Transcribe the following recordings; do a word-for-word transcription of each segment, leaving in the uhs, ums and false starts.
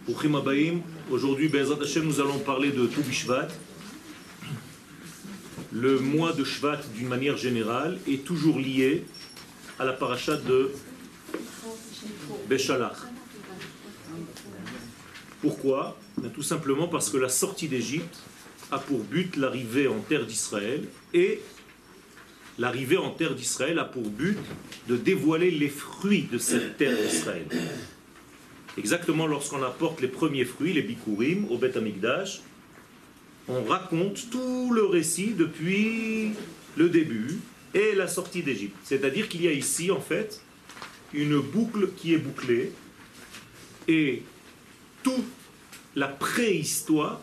Brouchim Habayim. Aujourd'hui, Be'ezrat Hashem, nous allons parler de Tou Bishvat. Le mois de Shvat, d'une manière générale, est toujours lié à la paracha de Beshalach. Pourquoi? Bien, tout simplement parce que la sortie d'Égypte a pour but l'arrivée en terre d'Israël, et l'arrivée en terre d'Israël a pour but de dévoiler les fruits de cette terre d'Israël. Exactement lorsqu'on apporte les premiers fruits, les bikurim, au Beth Amikdash, on raconte tout le récit depuis le début et la sortie d'Égypte. C'est-à-dire qu'il y a ici, en fait, une boucle qui est bouclée, et toute la préhistoire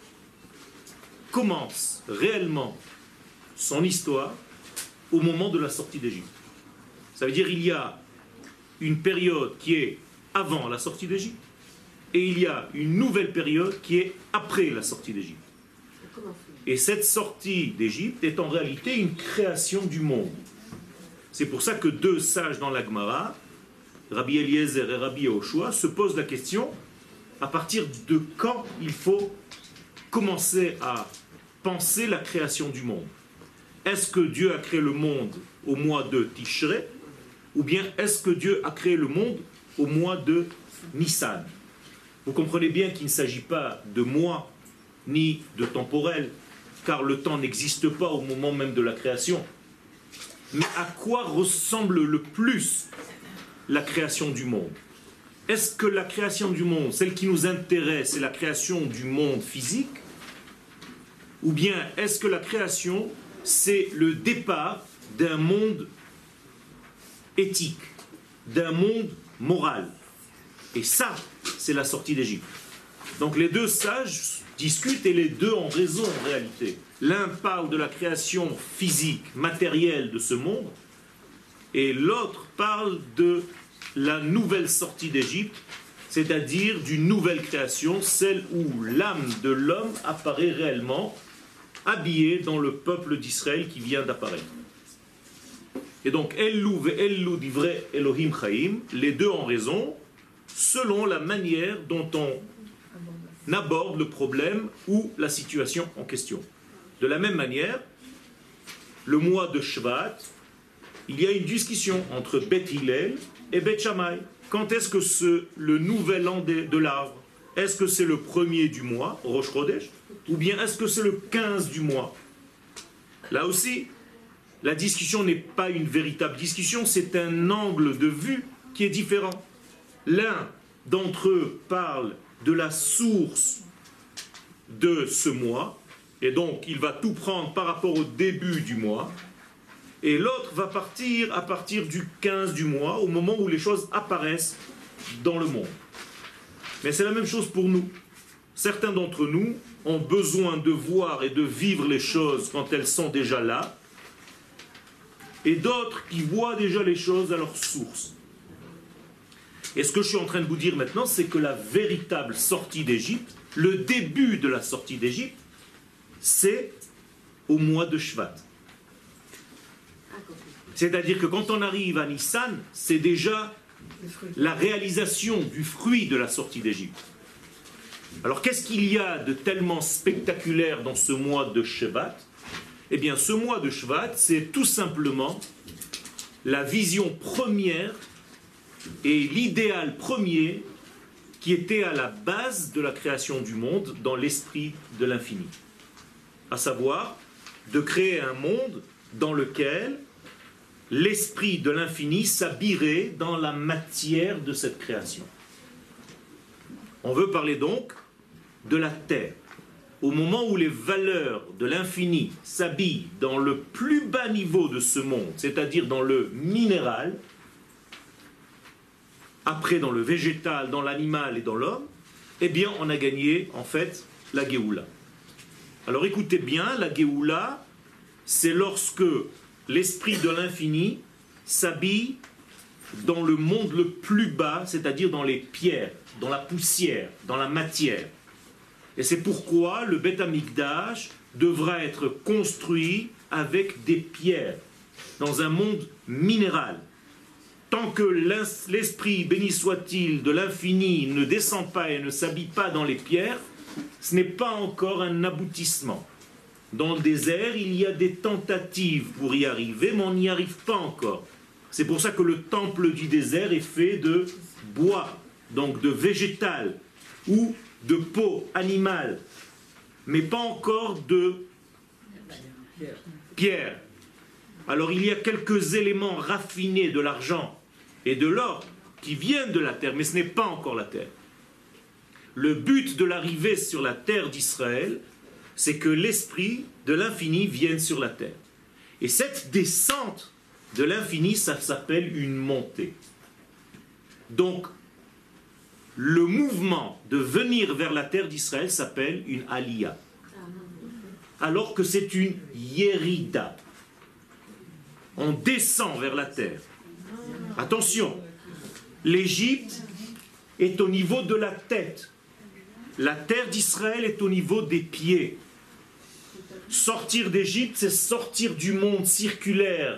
commence réellement son histoire au moment de la sortie d'Égypte. Ça veut dire qu'il y a une période qui est avant la sortie d'Égypte, et il y a une nouvelle période qui est après la sortie d'Égypte. Et cette sortie d'Égypte est en réalité une création du monde. C'est pour ça que deux sages dans la Gemara, Rabbi Eliezer et Rabbi Yehoshua, se posent la question à partir de quand il faut commencer à penser la création du monde. Est-ce que Dieu a créé le monde au mois de Tishré, ou bien est-ce que Dieu a créé le monde au mois de Nissan? Vous comprenez bien qu'il ne s'agit pas de mois ni de temporel, car le temps n'existe pas au moment même de la création. Mais à quoi ressemble le plus la création du monde? Est-ce que la création du monde, celle qui nous intéresse, est la création du monde physique? Ou bien est-ce que la création, c'est le départ d'un monde éthique, d'un monde moral? Et ça, c'est la sortie d'Égypte. Donc les deux sages discutent, et les deux ont raison en réalité. L'un parle de la création physique, matérielle de ce monde, et l'autre parle de la nouvelle sortie d'Égypte, c'est-à-dire d'une nouvelle création, celle où l'âme de l'homme apparaît réellement, habillée dans le peuple d'Israël qui vient d'apparaître. Et donc, Elou ve Elou divrei Elohim Chaim, les deux ont raison, selon la manière dont on aborde le problème ou la situation en question. De la même manière, le mois de Shvat, il y a une discussion entre Beth Hillel et Beth Shammai. Quand est-ce que c'est le nouvel an de, de l'arbre? Est-ce que c'est le premier du mois, Rosh Chodesh, ou bien est-ce que c'est le quinze du mois? Là aussi, la discussion n'est pas une véritable discussion, c'est un angle de vue qui est différent. L'un d'entre eux parle de la source de ce mois, et donc il va tout prendre par rapport au début du mois, et l'autre va partir à partir du quinze du mois, au moment où les choses apparaissent dans le monde. Mais c'est la même chose pour nous. Certains d'entre nous ont besoin de voir et de vivre les choses quand elles sont déjà là, et d'autres qui voient déjà les choses à leur source. Et ce que je suis en train de vous dire maintenant, c'est que la véritable sortie d'Égypte, le début de la sortie d'Égypte, c'est au mois de Shvat. C'est-à-dire que quand on arrive à Nissan, c'est déjà la réalisation du fruit de la sortie d'Égypte. Alors qu'est-ce qu'il y a de tellement spectaculaire dans ce mois de Shvat? Eh bien, ce mois de Shvat, c'est tout simplement la vision première et l'idéal premier qui était à la base de la création du monde dans l'esprit de l'infini. À savoir, de créer un monde dans lequel l'esprit de l'infini s'habillerait dans la matière de cette création. On veut parler donc de la terre. Au moment où les valeurs de l'infini s'habillent dans le plus bas niveau de ce monde, c'est-à-dire dans le minéral, après dans le végétal, dans l'animal et dans l'homme, eh bien on a gagné en fait la Géoula. Alors écoutez bien, la Géoula, c'est lorsque l'esprit de l'infini s'habille dans le monde le plus bas, c'est-à-dire dans les pierres, dans la poussière, dans la matière. Et c'est pourquoi le Beth Amikdash devra être construit avec des pierres, dans un monde minéral. tant que l'esprit, béni soit-il, de l'infini ne descend pas et ne s'habille pas dans les pierres, ce n'est pas encore un aboutissement. Dans le désert, il y a des tentatives pour y arriver, mais on n'y arrive pas encore. C'est pour ça que le temple du désert est fait de bois, donc de végétal, ou de peau animale, mais pas encore de pierre. Alors il y a quelques éléments raffinés de l'argent et de l'or qui viennent de la terre, mais ce n'est pas encore la terre. Le but de l'arrivée sur la terre d'Israël, c'est que l'esprit de l'infini vienne sur la terre. Et cette descente de l'infini, ça s'appelle une montée. Donc, le mouvement de venir vers la terre d'Israël s'appelle une aliyah. Alors que c'est une yérida. On descend vers la terre. Attention, l'Égypte est au niveau de la tête. La terre d'Israël est au niveau des pieds. Sortir d'Égypte, c'est sortir du monde circulaire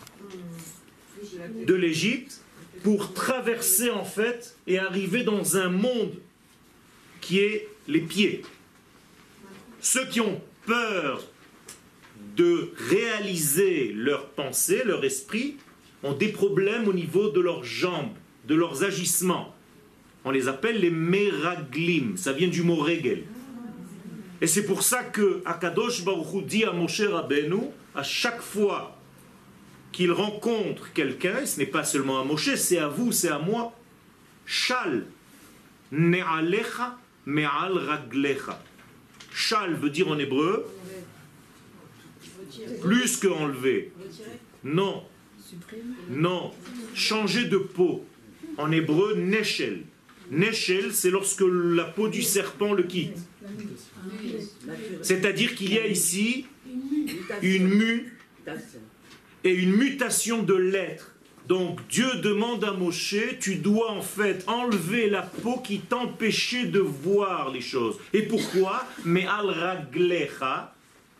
de l'Égypte pour traverser en fait et arriver dans un monde qui est les pieds. Ceux qui ont peur de réaliser leurs pensées, leur esprit, ont des problèmes au niveau de leurs jambes, de leurs agissements. On les appelle les meraglim, ça vient du mot regel. Et c'est pour ça que Akadosh Baruch Hu dit à Moshe Rabbeinu, à chaque fois qu'il rencontre quelqu'un, et ce n'est pas seulement à Moshe, c'est à vous, c'est à moi, Shal ne'alecha me'al raglecha. Shal veut dire en hébreu plus que enlever. Non. Non. Changer de peau. En hébreu, neshel. Neshel, c'est lorsque la peau du serpent le quitte. C'est-à-dire qu'il y a ici une mue et une mutation de l'être. Donc Dieu demande à Moshe, tu dois en fait enlever la peau qui t'empêchait de voir les choses. Et pourquoi? Mais al raglecha,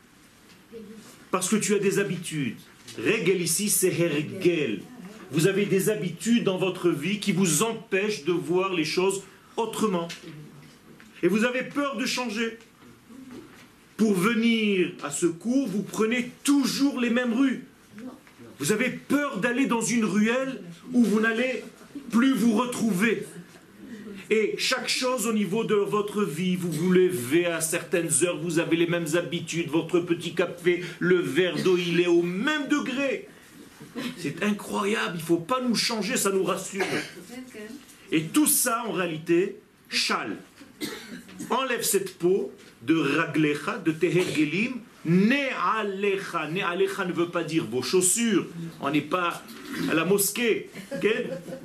parce que tu as des habitudes. Regel ici, c'est hergel. Vous avez des habitudes dans votre vie qui vous empêchent de voir les choses autrement. Et vous avez peur de changer. Pour venir à ce cours, vous prenez toujours les mêmes rues. Vous avez peur d'aller dans une ruelle où vous n'allez plus vous retrouver. Et chaque chose au niveau de votre vie, vous vous levez à certaines heures, vous avez les mêmes habitudes, votre petit café, le verre d'eau, il est au même degré. C'est incroyable, il ne faut pas nous changer, ça nous rassure. Et tout ça, en réalité, chal. Enlève cette peau de raglecha, de tehergelim, ne'alecha. Ne'alecha ne veut pas dire vos chaussures, on n'est pas à la mosquée. Okay?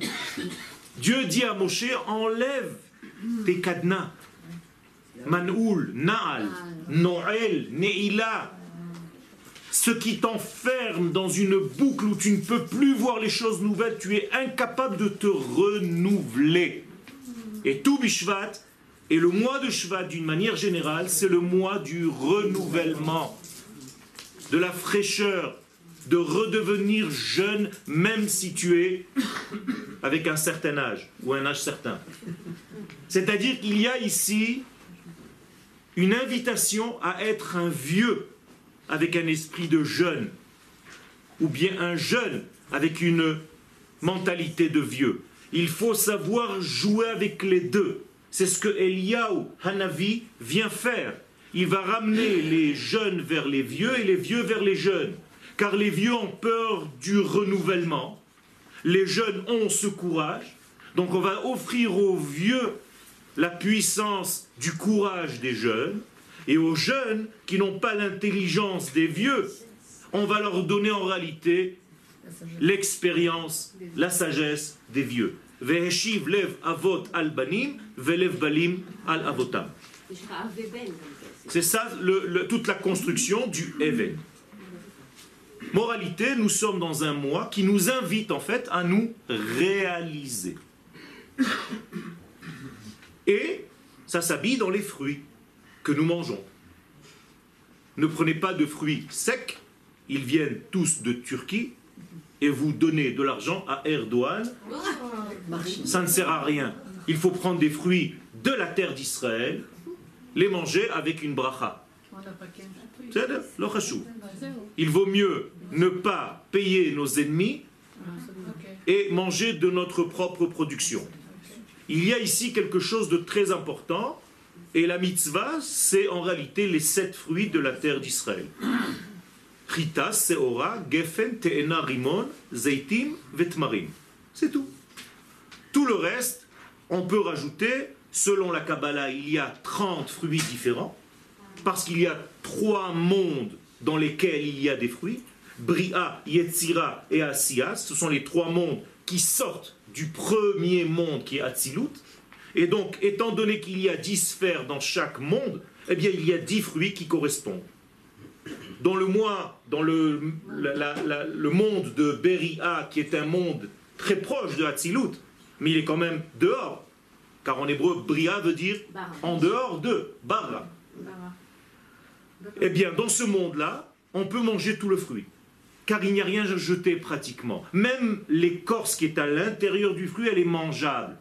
Dieu dit à Moshe, enlève tes cadenas. Manoul, Naal, Noël, Neila. Ce qui t'enferme dans une boucle où tu ne peux plus voir les choses nouvelles, tu es incapable de te renouveler. Et tout Bishvat, et le mois de Shvat d'une manière générale, c'est le mois du renouvellement, de la fraîcheur, de redevenir jeune, même si tu es avec un certain âge, ou un âge certain. C'est-à-dire qu'il y a ici une invitation à être un vieux avec un esprit de jeune, ou bien un jeune avec une mentalité de vieux. Il faut savoir jouer avec les deux. C'est ce que Eliyahu Hanavi vient faire. Il va ramener les jeunes vers les vieux et les vieux vers les jeunes. Car les vieux ont peur du renouvellement. Les jeunes ont ce courage. Donc on va offrir aux vieux la puissance du courage des jeunes. Et aux jeunes qui n'ont pas l'intelligence des vieux, on va leur donner en réalité l'expérience, la sagesse des vieux. Veheshiv lev avot al banim, velev balim al avotam. C'est ça le, le, toute la construction du Even. Moralité, nous sommes dans un mois qui nous invite en fait à nous réaliser. Et ça s'habille dans les fruits que nous mangeons. Ne prenez pas de fruits secs, ils viennent tous de Turquie, et vous donnez de l'argent à Erdogan, ça ne sert à rien. Il faut prendre des fruits de la terre d'Israël, les manger avec une bracha. Il vaut mieux ne pas payer nos ennemis et manger de notre propre production. Il y a ici quelque chose de très important, et la mitzvah, c'est en réalité les sept fruits de la terre d'Israël. Chita, Seora, Gefen, Te'ena, Rimon, Zeitim, Vetmarim. C'est tout. Tout le reste, on peut rajouter, selon la Kabbalah, il y a trente fruits différents, parce qu'il y a trois mondes dans lesquels il y a des fruits. Bria, Yetzira et Asiya, ce sont les trois mondes qui sortent du premier monde qui est Atzilut. Et donc, étant donné qu'il y a dix sphères dans chaque monde, eh bien, il y a dix fruits qui correspondent. Dans le, mois, dans le, la, la, la, le monde de Beria, qui est un monde très proche de Atzilut, mais il est quand même dehors, car en hébreu, Bria veut dire en dehors de, Barra. Eh bien, dans ce monde-là, on peut manger tout le fruit, car il n'y a rien à jeter pratiquement. Même l'écorce qui est à l'intérieur du fruit, elle est mangeable.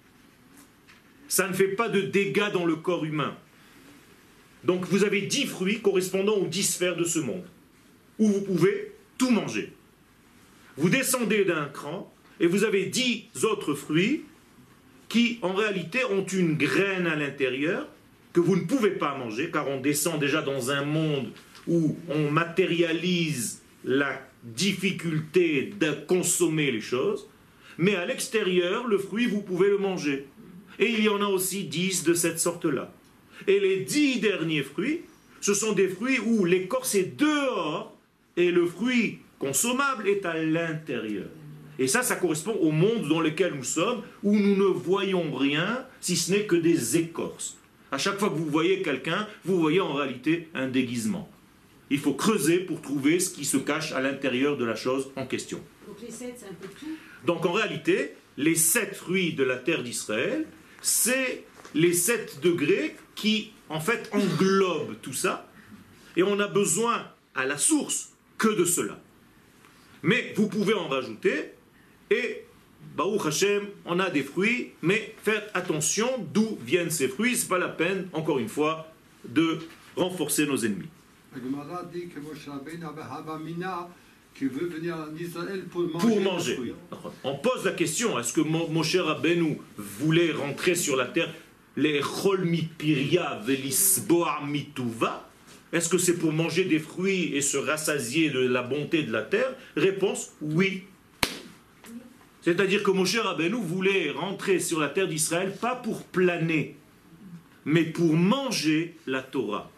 Ça ne fait pas de dégâts dans le corps humain. Donc vous avez dix fruits correspondant aux dix sphères de ce monde, où vous pouvez tout manger. Vous descendez d'un cran, et vous avez dix autres fruits qui, en réalité, ont une graine à l'intérieur, que vous ne pouvez pas manger, car on descend déjà dans un monde où on matérialise la difficulté de consommer les choses, mais à l'extérieur, le fruit, vous pouvez le manger. Et il y en a aussi dix de cette sorte-là. Et les dix derniers fruits, ce sont des fruits où l'écorce est dehors et le fruit consommable est à l'intérieur. Et ça, ça correspond au monde dans lequel nous sommes, où nous ne voyons rien, si ce n'est que des écorces. À chaque fois que vous voyez quelqu'un, vous voyez en réalité un déguisement. Il faut creuser pour trouver ce qui se cache à l'intérieur de la chose en question. Donc les sept, c'est un peu tout. Donc en réalité, les sept fruits de la terre d'Israël, c'est les sept degrés qui, en fait, englobent tout ça. Et on a besoin, à la source, que de cela. Mais vous pouvez en rajouter, et, Baruch Hashem, on a des fruits, mais faites attention d'où viennent ces fruits. Ce n'est pas la peine, encore une fois, de renforcer nos ennemis. La Gemara dit que Moshe Rabbeinu avait Havamina qui veut venir en Israël pour manger. Pour manger. On pose la question, est-ce que Moshe Rabbeinu voulait rentrer sur la terre les chol mipiria velisboa mituva? Est-ce que c'est pour manger des fruits et se rassasier de la bonté de la terre? Réponse, oui. C'est-à-dire que Moshe Rabbeinu voulait rentrer sur la terre d'Israël pas pour planer, mais pour manger la Torah.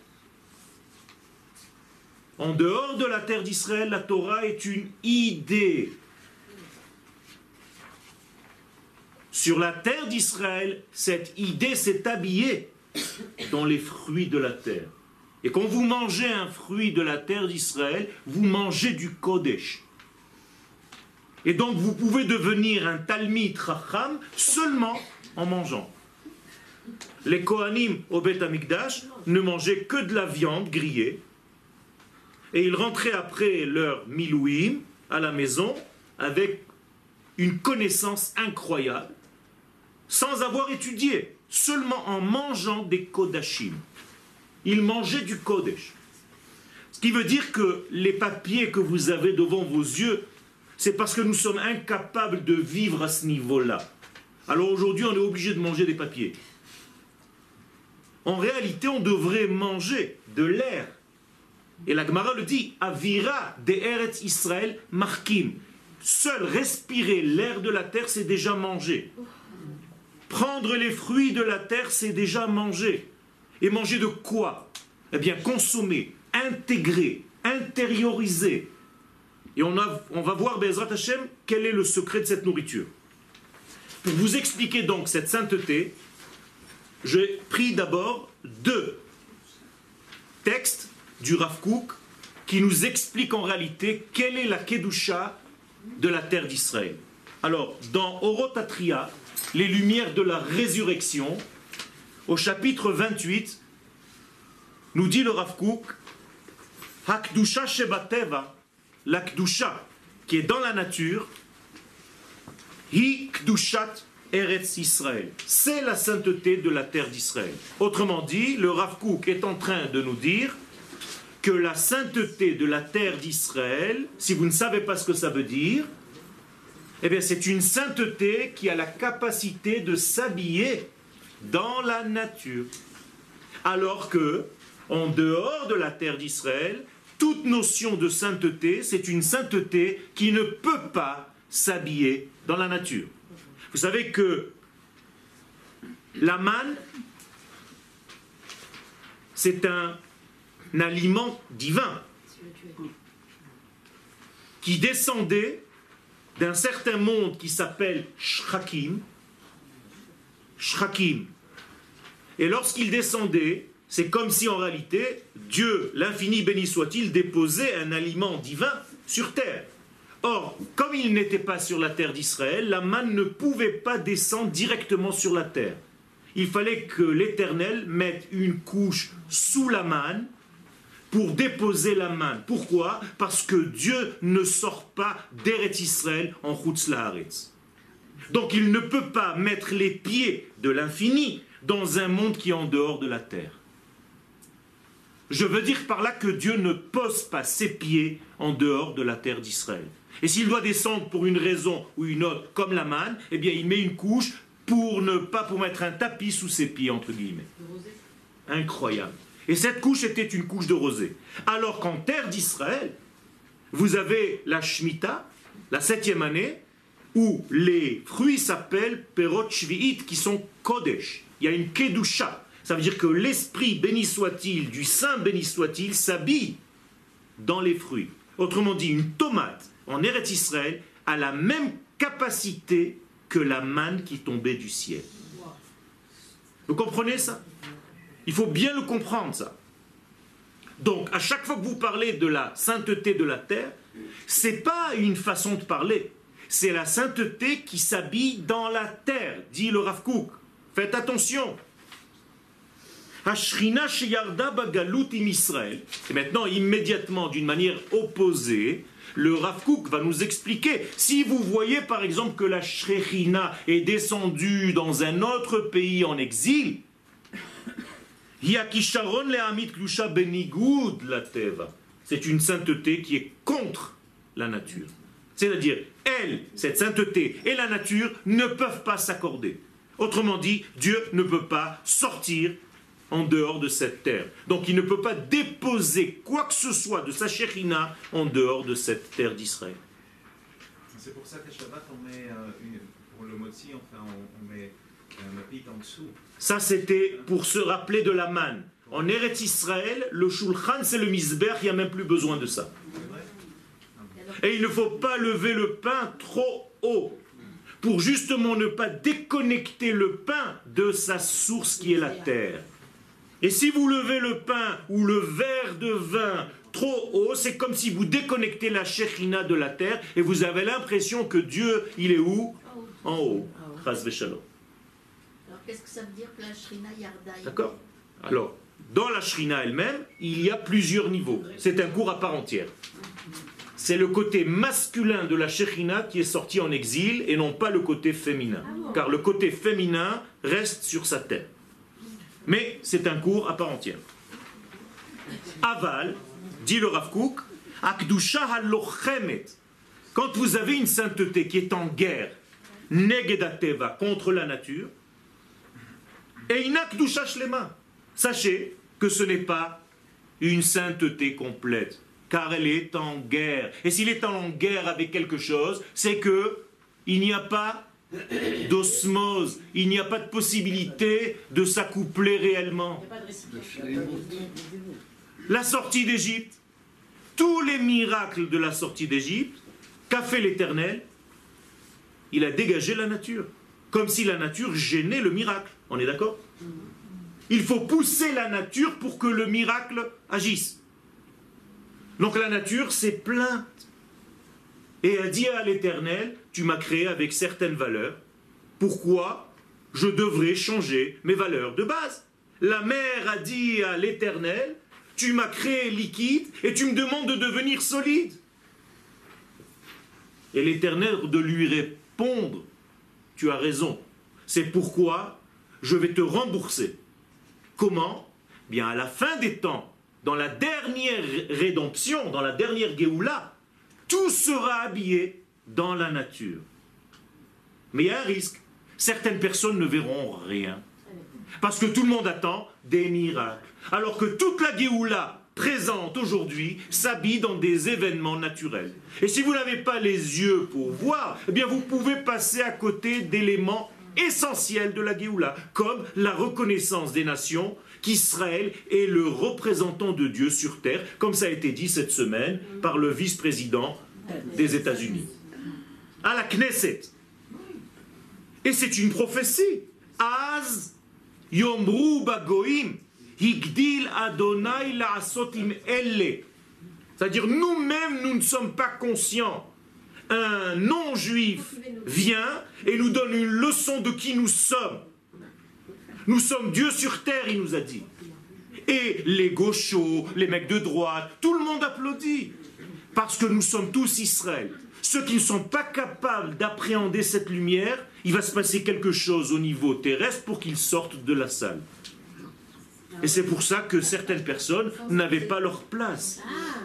En dehors de la terre d'Israël, la Torah est une idée. Sur la terre d'Israël, cette idée s'est habillée dans les fruits de la terre. Et quand vous mangez un fruit de la terre d'Israël, vous mangez du Kodesh. Et donc vous pouvez devenir un Talmid Chacham seulement en mangeant. Les Kohanim au Beth Amikdash ne mangeaient que de la viande grillée. Et ils rentraient après leur milouim à la maison avec une connaissance incroyable, sans avoir étudié, seulement en mangeant des kodashim. Ils mangeaient du kodesh. Ce qui veut dire que les papiers que vous avez devant vos yeux, c'est parce que nous sommes incapables de vivre à ce niveau-là. Alors aujourd'hui, on est obligé de manger des papiers. En réalité, on devrait manger de l'air. Et la Gemara le dit, Avira de Eretz Israël markim. Seul respirer l'air de la terre, c'est déjà manger. Prendre les fruits de la terre, c'est déjà manger. Et manger de quoi? Eh bien, consommer, intégrer, intérioriser. Et on, a, on va voir, Be'ezrat Hashem, quel est le secret de cette nourriture. Pour vous expliquer donc cette sainteté, j'ai pris d'abord deux textes du Rav Kook qui nous explique en réalité quelle est la Kedusha de la terre d'Israël. Alors, dans Orotatria, les lumières de la résurrection, au chapitre vingt-huit, nous dit le Rav Kook, Hakdusha Shebateva, la Kedusha qui est dans la nature, Hi Kdushat Eretz Israël. C'est la sainteté de la terre d'Israël. Autrement dit, le Rav Kook est en train de nous dire que la sainteté de la terre d'Israël, si vous ne savez pas ce que ça veut dire, eh bien c'est une sainteté qui a la capacité de s'habiller dans la nature. Alors que, en dehors de la terre d'Israël, toute notion de sainteté, c'est une sainteté qui ne peut pas s'habiller dans la nature. Vous savez que la manne, c'est un, un aliment divin qui descendait d'un certain monde qui s'appelle Shrakim. Shrakim. Et lorsqu'il descendait, c'est comme si en réalité, Dieu, l'infini béni soit-il, déposait un aliment divin sur terre. Or, comme il n'était pas sur la terre d'Israël, la manne ne pouvait pas descendre directement sur la terre. Il fallait que l'Éternel mette une couche sous la manne pour déposer la manne. Pourquoi? Parce que Dieu ne sort pas d'Eretz Israël en Chutz La'aretz. Donc il ne peut pas mettre les pieds de l'infini dans un monde qui est en dehors de la terre. Je veux dire par là que Dieu ne pose pas ses pieds en dehors de la terre d'Israël. Et s'il doit descendre pour une raison ou une autre, comme la manne, eh bien il met une couche pour ne pas pour mettre un tapis sous ses pieds, entre guillemets. Incroyable. Et cette couche était une couche de rosée. Alors qu'en terre d'Israël, vous avez la Shemitah, la septième année, où les fruits s'appellent Perot Shvi'it, qui sont Kodesh. Il y a une Kedusha. Ça veut dire que l'esprit, béni soit-il, du Saint béni soit-il, s'habille dans les fruits. Autrement dit, une tomate en Eretz Israël a la même capacité que la manne qui tombait du ciel. Vous comprenez ça? Il faut bien le comprendre, ça. Donc, à chaque fois que vous parlez de la sainteté de la terre, ce n'est pas une façon de parler. C'est la sainteté qui s'habille dans la terre, dit le Rav Kook. Faites attention. Hashrina sheyarda bagalut im Israël. Et maintenant, immédiatement, d'une manière opposée, le Rav Kook va nous expliquer. Si vous voyez par exemple que la Shekhinah est descendue dans un autre pays en exil, c'est une sainteté qui est contre la nature. C'est-à-dire, elle, cette sainteté et la nature ne peuvent pas s'accorder. Autrement dit, Dieu ne peut pas sortir en dehors de cette terre. Donc il ne peut pas déposer quoi que ce soit de sa Shekhinah en dehors de cette terre d'Israël. C'est pour ça que Shabbat, on met, euh, une, pour le motzi, enfin, on, on met un apit en dessous. Ça, c'était pour se rappeler de la manne. En Eretz Israël, le Shulchan, c'est le Mizbeach, il n'y a même plus besoin de ça. Et il ne faut pas lever le pain trop haut, pour justement ne pas déconnecter le pain de sa source qui est la terre. Et si vous levez le pain ou le verre de vin trop haut, c'est comme si vous déconnectez la Shekhinah de la terre et vous avez l'impression que Dieu, il est où? En haut. Chas v'shalom. Alors qu'est-ce que ça veut dire que la Shrina Yarda? D'accord. Alors, dans la Shrina elle-même, il y a plusieurs niveaux. C'est un cours à part entière. C'est le côté masculin de la Shekhinah qui est sorti en exil et non pas le côté féminin. Car le côté féminin reste sur sa terre. Mais c'est un cours à part entière. Aval, dit le Rav Kook, Akdusha halochemet. Quand vous avez une sainteté qui est en guerre, negedateva, contre la nature, et une akdusha shlema, sachez que ce n'est pas une sainteté complète, car elle est en guerre. Et s'il est en guerre avec quelque chose, c'est que il n'y a pas d'osmose, il n'y a pas de possibilité de s'accoupler réellement. La sortie d'Égypte, tous les miracles de la sortie d'Égypte, qu'a fait l'Éternel? Il a dégagé la nature, comme si la nature gênait le miracle. On est d'accord? Il faut pousser la nature pour que le miracle agisse. Donc la nature s'est plainte et a dit à l'Éternel, tu m'as créé avec certaines valeurs, pourquoi je devrais changer mes valeurs de base? La mer a dit à l'Éternel, tu m'as créé liquide et tu me demandes de devenir solide. Et l'Éternel de lui répondre, tu as raison, c'est pourquoi je vais te rembourser. Comment? Bien à la fin des temps, dans la dernière rédemption, dans la dernière Géoula, tout sera habillé dans la nature. Mais il y a un risque. Certaines personnes ne verront rien. Parce que tout le monde attend des miracles. Alors que toute la Géoula présente aujourd'hui s'habille dans des événements naturels. Et si vous n'avez pas les yeux pour voir, eh bien vous pouvez passer à côté d'éléments essentiels de la Géoula, comme la reconnaissance des nations qu'Israël est le représentant de Dieu sur terre, comme ça a été dit cette semaine par le vice-président des États-Unis. À la Knesset. Et c'est une prophétie. Az yomru bagoim higdil Adonai la'asot im elle. C'est-à-dire nous-mêmes, nous ne sommes pas conscients. Un non-juif vient et nous donne une leçon de qui nous sommes. Nous sommes Dieu sur terre, il nous a dit. Et les gauchos, les mecs de droite, tout le monde applaudit. Parce que nous sommes tous Israël. Ceux qui ne sont pas capables d'appréhender cette lumière, il va se passer quelque chose au niveau terrestre pour qu'ils sortent de la salle. Et c'est pour ça que certaines personnes n'avaient pas leur place.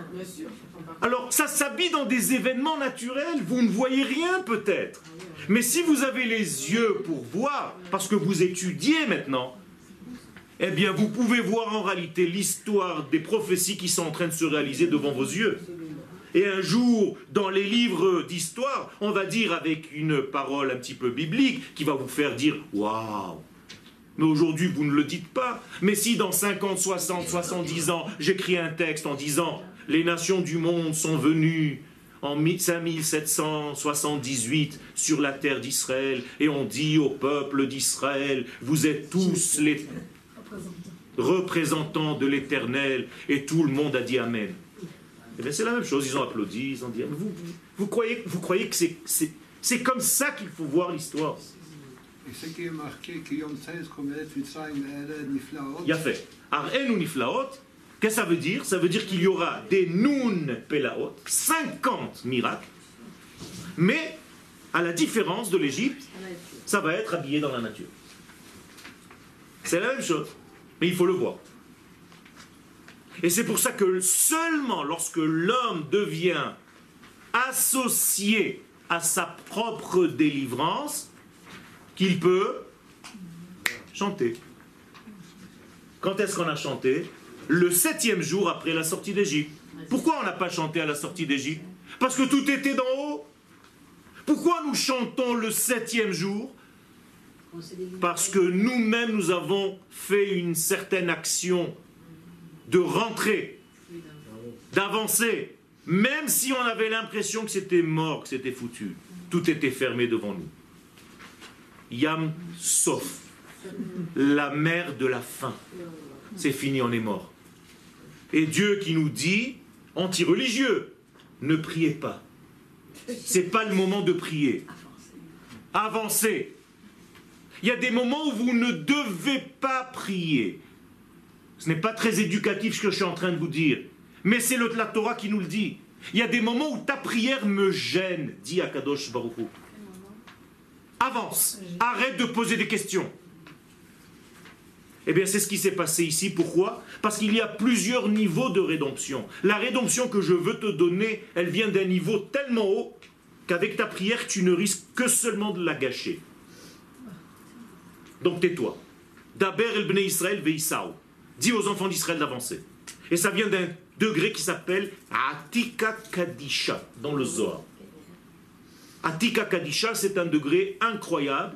Alors, ça s'habille dans des événements naturels, vous ne voyez rien peut-être. Mais si vous avez les yeux pour voir, parce que vous étudiez maintenant, eh bien vous pouvez voir en réalité l'histoire des prophéties qui sont en train de se réaliser devant vos yeux. Et un jour, dans les livres d'histoire, on va dire avec une parole un petit peu biblique qui va vous faire dire « Waouh !» Mais aujourd'hui, vous ne le dites pas. Mais si dans cinquante, soixante, soixante-dix ans, j'écris un texte en disant « Les nations du monde sont venues en cinq mille sept cent soixante-dix-huit sur la terre d'Israël et on dit au peuple d'Israël, vous êtes tous les représentants de l'Éternel. » Et tout le monde a dit « Amen ». Eh bien, c'est la même chose, ils ont applaudi, ils ont dit, vous, vous, vous croyez, vous croyez que c'est, c'est, c'est comme ça qu'il faut voir l'histoire. Et ce qui est marqué, qui Yom seize, comme Niflaot. Il a fait. Ar'en ou Niflaot, qu'est-ce que ça veut dire? Ça veut dire qu'il y aura des Nun Pelaot, cinquante miracles, mais à la différence de l'Égypte, ça va être habillé dans la nature. C'est la même chose, mais il faut le voir. Et c'est pour ça que seulement lorsque l'homme devient associé à sa propre délivrance, qu'il peut chanter. Quand est-ce qu'on a chanté? Le septième jour après la sortie d'Égypte. Pourquoi on n'a pas chanté à la sortie d'Égypte? Parce que tout était d'en haut. Pourquoi nous chantons le septième jour? Parce que nous-mêmes, nous avons fait une certaine action de rentrer, d'avancer, même si on avait l'impression que c'était mort, que c'était foutu. Tout était fermé devant nous. Yam Sof, la mer de la faim. C'est fini, on est mort. Et Dieu qui nous dit, anti-religieux, ne priez pas. C'est pas le moment de prier. Avancez. Il y a des moments où vous ne devez pas prier. Ce n'est pas très éducatif ce que je suis en train de vous dire. Mais c'est le, la Torah qui nous le dit. Il y a des moments où ta prière me gêne, dit Akadosh Baruch Hu. Avance. Arrête de poser des questions. Eh bien, c'est ce qui s'est passé ici. Pourquoi? Parce qu'il y a plusieurs niveaux de rédemption. La rédemption que je veux te donner, elle vient d'un niveau tellement haut qu'avec ta prière, tu ne risques que seulement de la gâcher. Donc tais-toi. Daber el bnei Israël ve'isao. Dis aux enfants d'Israël d'avancer. Et ça vient d'un degré qui s'appelle Atika Kadisha, dans le Zohar. Atika Kadisha, c'est un degré incroyable.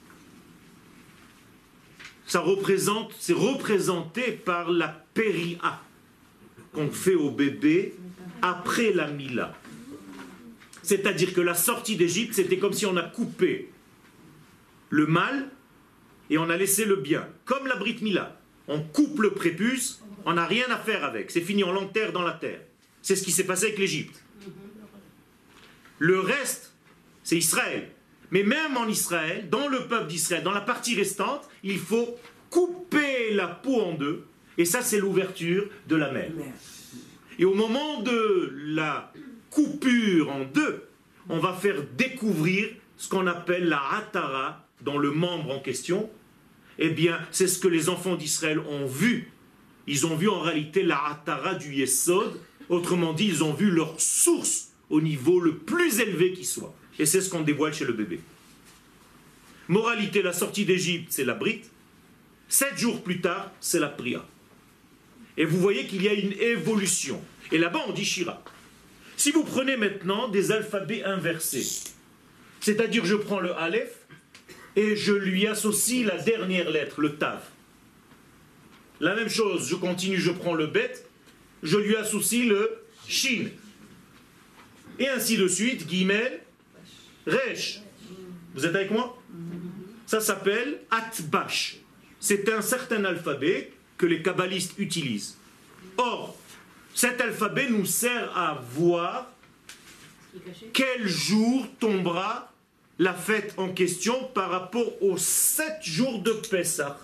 Ça représente, c'est représenté par la péria qu'on fait au bébé après la Mila. C'est-à-dire que la sortie d'Égypte, c'était comme si on a coupé le mal et on a laissé le bien. Comme la Brit Mila. On coupe le prépuce, on n'a rien à faire avec. C'est fini, on l'enterre dans la terre. C'est ce qui s'est passé avec l'Égypte. Le reste, c'est Israël. Mais même en Israël, dans le peuple d'Israël, dans la partie restante, il faut couper la peau en deux. Et ça, c'est l'ouverture de la mer. Et au moment de la coupure en deux, on va faire découvrir ce qu'on appelle la Hatara dans le membre en question. Eh bien, c'est ce que les enfants d'Israël ont vu. Ils ont vu en réalité la Hatara du Yesod. Autrement dit, ils ont vu leur source au niveau le plus élevé qui soit. Et c'est ce qu'on dévoile chez le bébé. Moralité, la sortie d'Égypte, c'est la Brit. Sept jours plus tard, c'est la Priya. Et vous voyez qu'il y a une évolution. Et là-bas, on dit Shira. Si vous prenez maintenant des alphabets inversés, c'est-à-dire je prends le Aleph et je lui associe la dernière lettre, le Tav. La même chose, je continue, je prends le Bet, je lui associe le Shin. Et ainsi de suite, Gimel, Resh. Vous êtes avec moi? Ça s'appelle Atbash. C'est un certain alphabet que les kabbalistes utilisent. Or, cet alphabet nous sert à voir quel jour tombera la fête en question par rapport aux sept jours de Pessah.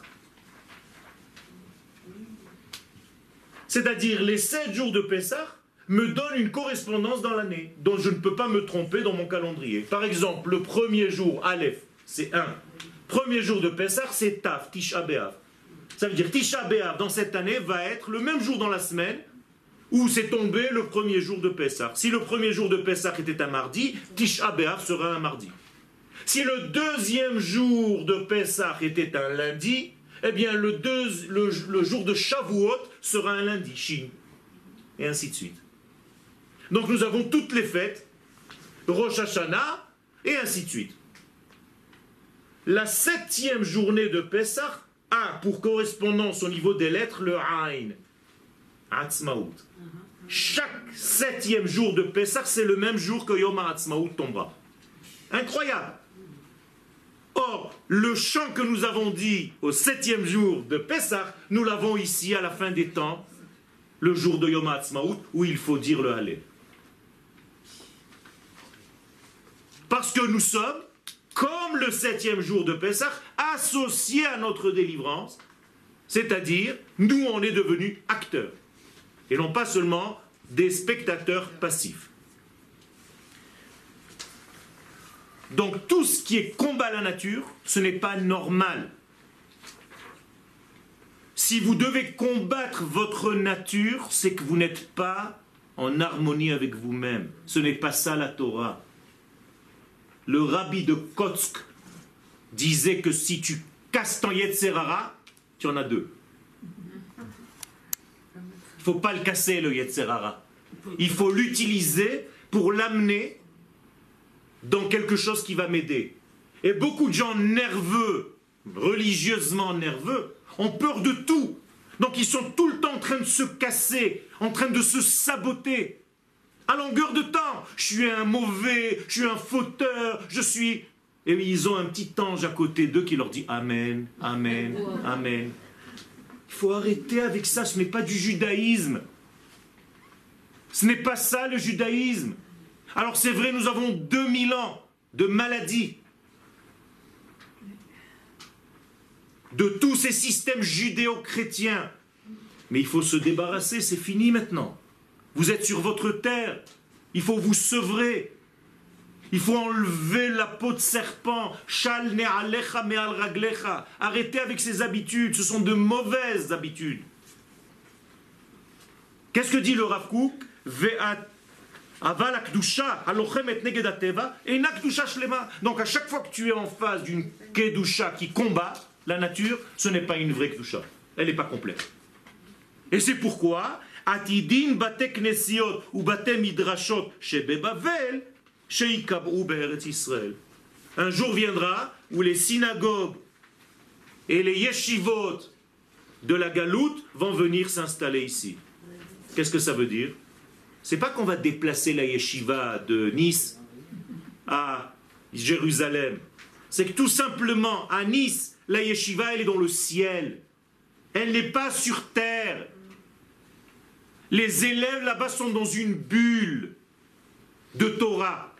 C'est-à-dire, les sept jours de Pessah me donnent une correspondance dans l'année, dont je ne peux pas me tromper dans mon calendrier. Par exemple, le premier jour, Aleph, c'est un. Premier jour de Pessah, c'est Tav, Tisha B'Av. Ça veut dire Tisha B'Av dans cette année va être le même jour dans la semaine où c'est tombé le premier jour de Pessah. Si le premier jour de Pessah était un mardi, Tisha B'Av sera un mardi. Si le deuxième jour de Pessah était un lundi, eh bien le, deux, le, le jour de Shavuot sera un lundi, Shin. Et ainsi de suite. Donc nous avons toutes les fêtes, Rosh Hashanah, et ainsi de suite. La septième journée de Pessah a pour correspondance au niveau des lettres le Ain, Atzmaout. Chaque septième jour de Pessah, c'est le même jour que Yom HaAtzmaout tombera. Incroyable. Or, le chant que nous avons dit au septième jour de Pessah, nous l'avons ici à la fin des temps, le jour de Yom HaAtzmaout, où il faut dire le Hallel. Parce que nous sommes, comme le septième jour de Pessah, associés à notre délivrance, c'est-à-dire, nous, on est devenus acteurs, et non pas seulement des spectateurs passifs. Donc, tout ce qui est combat à la nature, ce n'est pas normal. Si vous devez combattre votre nature, c'est que vous n'êtes pas en harmonie avec vous-même. Ce n'est pas ça la Torah. Le rabbi de Kotsk disait que si tu casses ton Yetzer Hara, tu en as deux. Il ne faut pas le casser, le Yetzer Hara. Il faut l'utiliser pour l'amener dans quelque chose qui va m'aider. Et beaucoup de gens nerveux, religieusement nerveux, ont peur de tout. Donc ils sont tout le temps en train de se casser, en train de se saboter. À longueur de temps, je suis un mauvais, je suis un fauteur, je suis... Et ils ont un petit ange à côté d'eux qui leur dit Amen, Amen, Amen. Il faut arrêter avec ça, ce n'est pas du judaïsme. Ce n'est pas ça le judaïsme. Alors c'est vrai, nous avons deux mille ans de maladie, de tous ces systèmes judéo-chrétiens. Mais il faut se débarrasser, c'est fini maintenant. Vous êtes sur votre terre, il faut vous sevrer. Il faut enlever la peau de serpent. Shal ne'alecha me'al raglecha. Arrêtez avec ces habitudes, ce sont de mauvaises habitudes. Qu'est-ce que dit le Rav Kook? Donc à chaque fois que tu es en face d'une kedusha qui combat la nature, ce n'est pas une vraie kedusha. Elle n'est pas complète. Et c'est pourquoi Atidin bate knesiot ou bate midrashot shebebavel sheikabou be'eretz Israël. Un jour viendra où les synagogues et les yeshivot de la galoute vont venir s'installer ici. Qu'est-ce que ça veut dire? C'est pas qu'on va déplacer la yeshiva de Nice à Jérusalem. C'est que tout simplement, à Nice, la yeshiva, elle est dans le ciel. Elle n'est pas sur terre. Les élèves là-bas sont dans une bulle de Torah.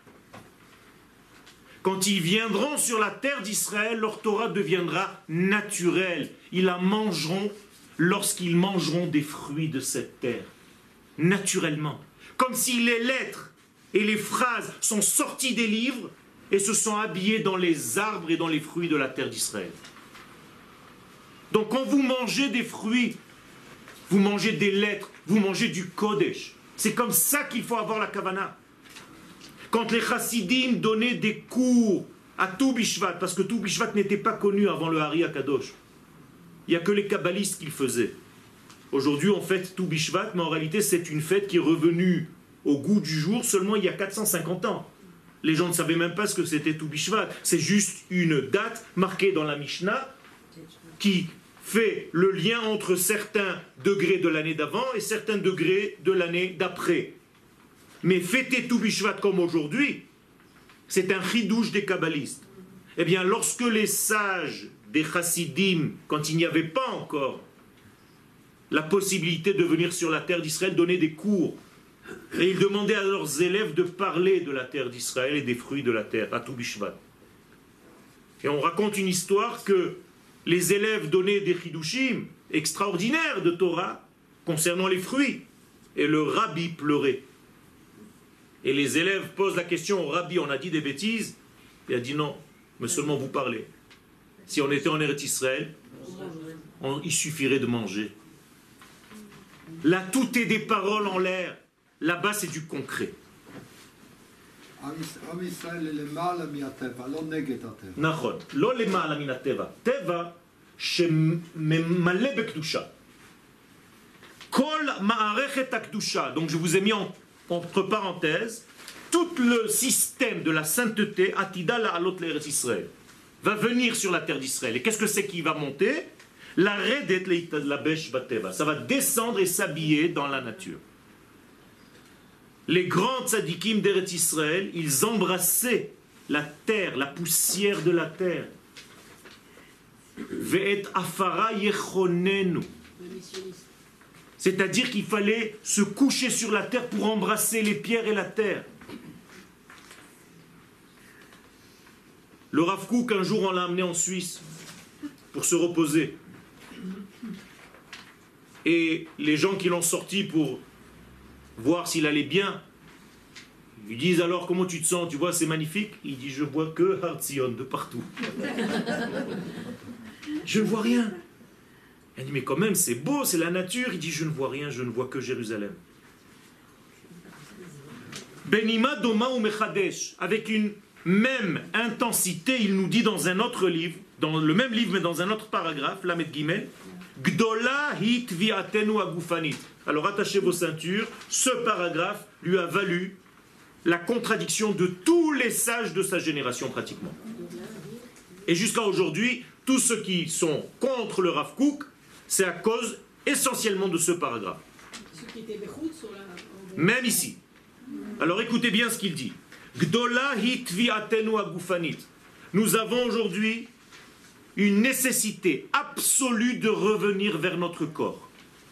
Quand ils viendront sur la terre d'Israël, leur Torah deviendra naturelle. Ils la mangeront lorsqu'ils mangeront des fruits de cette terre. Naturellement. Comme si les lettres et les phrases sont sorties des livres et se sont habillées dans les arbres et dans les fruits de la terre d'Israël. Donc quand vous mangez des fruits, vous mangez des lettres, vous mangez du Kodesh. C'est comme ça qu'il faut avoir la Kavana. Quand les Chassidim donnaient des cours à Tou Bishvat, parce que Tou Bishvat n'était pas connu avant le Hari HaKadosh, il n'y a que les kabbalistes qui le faisaient. Aujourd'hui on fête Tou Bishvat, mais en réalité c'est une fête qui est revenue au goût du jour seulement il y a quatre cent cinquante ans. Les gens ne savaient même pas ce que c'était Tou Bishvat. C'est juste une date marquée dans la Mishnah qui fait le lien entre certains degrés de l'année d'avant et certains degrés de l'année d'après. Mais fêter Tou Bishvat comme aujourd'hui, c'est un chidouche des kabbalistes. Eh bien, lorsque les sages des chassidim, quand il n'y avait pas encore la possibilité de venir sur la terre d'Israël, donner des cours, et ils demandaient à leurs élèves de parler de la terre d'Israël et des fruits de la terre, à Tou Bishvat. Et on raconte une histoire que les élèves donnaient des chidushim extraordinaires de Torah concernant les fruits, et le rabbi pleurait. Et les élèves posent la question au rabbi, on a dit des bêtises? Il a dit non, mais seulement vous parlez. Si on était en Eretz Israël, on, il suffirait de manger. Là, tout est des paroles en l'air. Là-bas, c'est du concret. עם ישראל למעלה מהטבע, לא נגד הטבע. נכון, לא למעלה מן הטבע. טבע שממלא בקדושה. כל מערכת הקדושה, donc je vous ai mis en, entre parenthèses, tout le système de la sainteté, Atida la'alot l'Eretz Israël, va venir sur la terre d'Israël. Et qu'est-ce que c'est qui va monter? La redet le'itlabesh bateva. Ça va descendre et s'habiller dans la nature. Les grands tzadikim d'Eretz Israël, ils embrassaient la terre, la poussière de la terre. Ve'et afara yechonenu. C'est-à-dire qu'il fallait se coucher sur la terre pour embrasser les pierres et la terre. Le Rav Kook, un jour, on l'a amené en Suisse pour se reposer. Et les gens qui l'ont sorti pour voir s'il allait bien, ils lui disent alors comment tu te sens, tu vois c'est magnifique. Il dit je vois que Hartzion de partout. Je ne vois rien. Elle dit mais quand même c'est beau, c'est la nature. Il dit je ne vois rien, je ne vois que Jérusalem. Benima doma ou mechadesh, avec une même intensité, il nous dit dans un autre livre, dans le même livre mais dans un autre paragraphe, Lamed Gimel, Gdola hit viatenu agufanit. Alors attachez vos ceintures, ce paragraphe lui a valu la contradiction de tous les sages de sa génération pratiquement. Et jusqu'à aujourd'hui, tous ceux qui sont contre le Rav Kook, c'est à cause essentiellement de ce paragraphe. Même ici. Alors écoutez bien ce qu'il dit. Gdola hit viatenu agufanit. Nous avons aujourd'hui une nécessité absolue de revenir vers notre corps.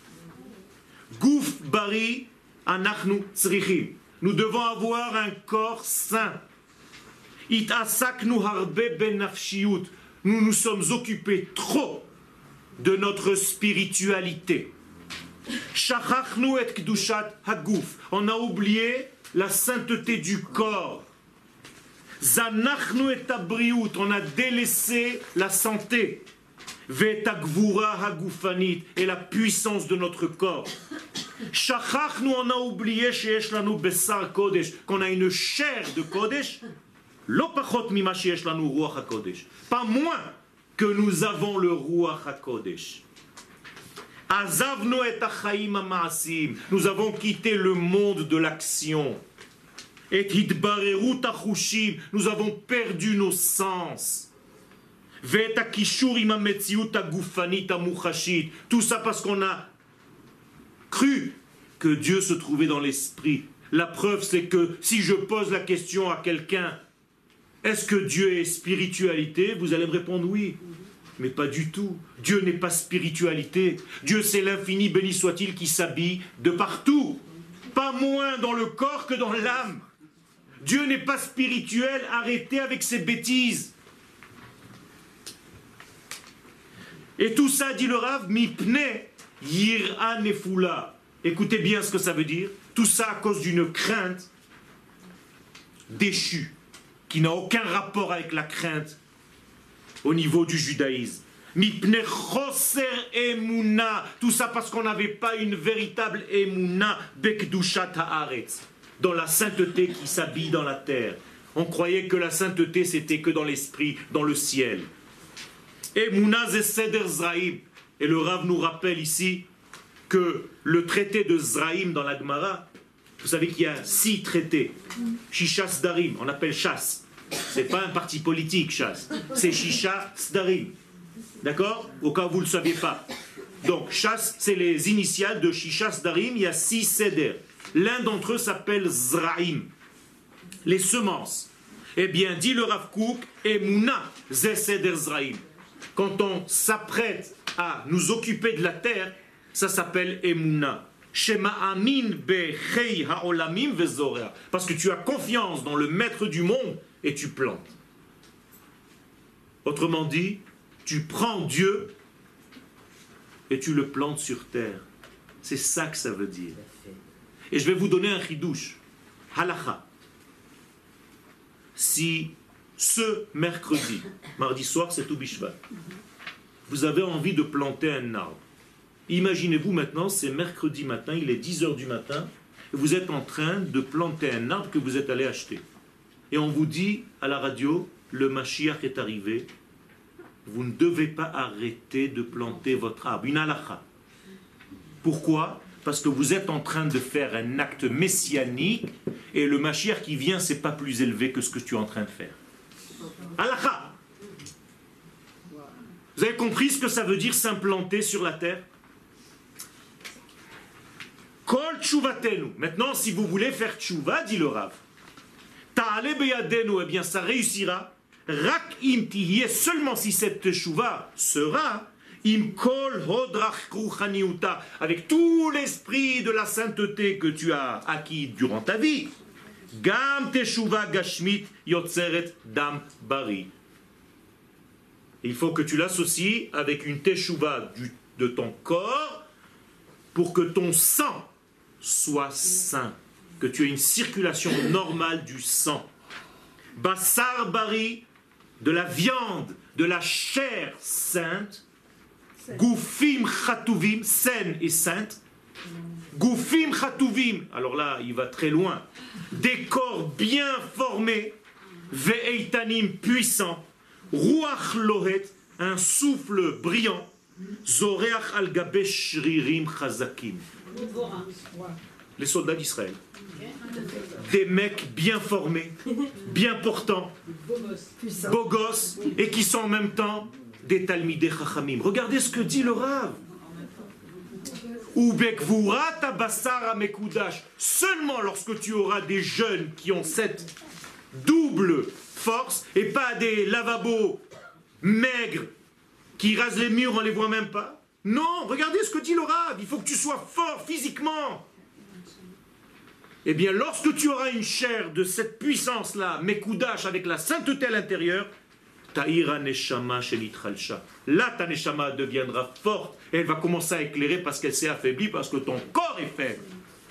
Gouf bari anachnu tzrichim. Nous devons avoir un corps sain. It asaknu harbe ben nafshiyut. Nous nous sommes occupés trop de notre spiritualité. Shachachnu et kdushat haguf. On a oublié la sainteté du corps. Zanachnu et abriut. On a délaissé la santé. Vetagvura hagufanit. Et la puissance de notre corps. Shachachnu, on a oublié sheyesh lanu besar kodesh, qu'on a une chair de kodesh. Lo pachot mima sheyesh lanu ruach hakodesh. Pas moins que nous avons le ruach hakodesh. Azavnu et achaim amaasim. Nous avons quitté le monde de l'action. Et hitbareru tachushim. Nous avons perdu nos sens. Ve'et akishur im hametziut hagufanit hamuchashit. Tout ça parce qu'on a cru que Dieu se trouvait dans l'esprit. La preuve, c'est que si je pose la question à quelqu'un, est-ce que Dieu est spiritualité? Vous allez me répondre oui. Mais pas du tout. Dieu n'est pas spiritualité. Dieu, c'est l'infini, béni soit-il, qui s'habille de partout. Pas moins dans le corps que dans l'âme. Dieu n'est pas spirituel. Arrêtez avec ces bêtises. Et tout ça, dit le Rav, mipne Yir'a nefula. Écoutez bien ce que ça veut dire. Tout ça à cause d'une crainte déchu, qui n'a aucun rapport avec la crainte au niveau du judaïsme. Mipne choser emuna, tout ça parce qu'on n'avait pas une véritable emuna bekdushat haaretz, dans la sainteté qui s'habille dans la terre. On croyait que la sainteté c'était que dans l'esprit, dans le ciel. Emuna ze seder zraim. Et le Rav nous rappelle ici que le traité de Zraïm dans la Gemara, vous savez qu'il y a six traités. Shisha Sdarim, on appelle chasse. C'est pas un parti politique, chasse. C'est Shisha Sdarim. D'accord? Au cas où vous ne le saviez pas. Donc, chasse, c'est les initiales de Shisha Sdarim, il y a six seder. L'un d'entre eux s'appelle Zraïm. Les semences. Eh bien, dit le Rav Kook, Emuna ze seder Zraïm. Quand on s'apprête à nous occuper de la terre, ça s'appelle Emuna. Shema amin bechei haolamim vezorea. Parce que tu as confiance dans le maître du monde et tu plantes. Autrement dit, tu prends Dieu et tu le plantes sur terre. C'est ça que ça veut dire. Et je vais vous donner un chidouche. Halacha. Si ce mercredi, mardi soir, c'est Tou Bishvat, vous avez envie de planter un arbre. Imaginez-vous maintenant, c'est mercredi matin, il est dix heures du matin, et vous êtes en train de planter un arbre que vous êtes allé acheter. Et on vous dit à la radio, le Mashiach est arrivé, vous ne devez pas arrêter de planter votre arbre. Une halakha. Pourquoi? Parce que vous êtes en train de faire un acte messianique, et le Mashiach qui vient, c'est pas plus élevé que ce que tu es en train de faire. Halakha. Vous avez compris ce que ça veut dire s'implanter sur la terre? Kol tshuvatenu. Maintenant, si vous voulez faire tshuva, dit le Rav, ta'ale beyadenu, eh bien ça réussira. Rak im tihye, seulement si cette tshuva sera im kol hodrach kruchaniuta, avec tout l'esprit de la sainteté que tu as acquis durant ta vie. Gam teshuva gashmit yotzeret dam bari. Il faut que tu l'associes avec une teshuva du, de ton corps pour que ton sang soit sain, que tu aies une circulation normale du sang. Bassar bari, de la viande, de la chair sainte. Goufim chatuvim, saine et sainte. Goufim chatuvim, alors là il va très loin. Des corps bien formés, ve'eitanim puissants. Ruach lohet, un souffle brillant. Zoreach al gabe shririm chazakim. Les soldats d'Israël. Des mecs bien formés, bien portants, beaux gosses, et qui sont en même temps des talmidei chachamim. Regardez ce que dit le Rav. Ubekvurat abasar amekudash. Seulement lorsque tu auras des jeunes qui ont cette double force, et pas des lavabos maigres qui rasent les murs, on ne les voit même pas. Non, regardez ce que dit le Rav, il faut que tu sois fort physiquement. Eh bien, lorsque tu auras une chair de cette puissance-là, Mekoudash, avec la sainteté à l'intérieur, Ta'ira neshama shelitralcha. Là, ta neshama deviendra forte, et elle va commencer à éclairer parce qu'elle s'est affaiblie, parce que ton corps est faible.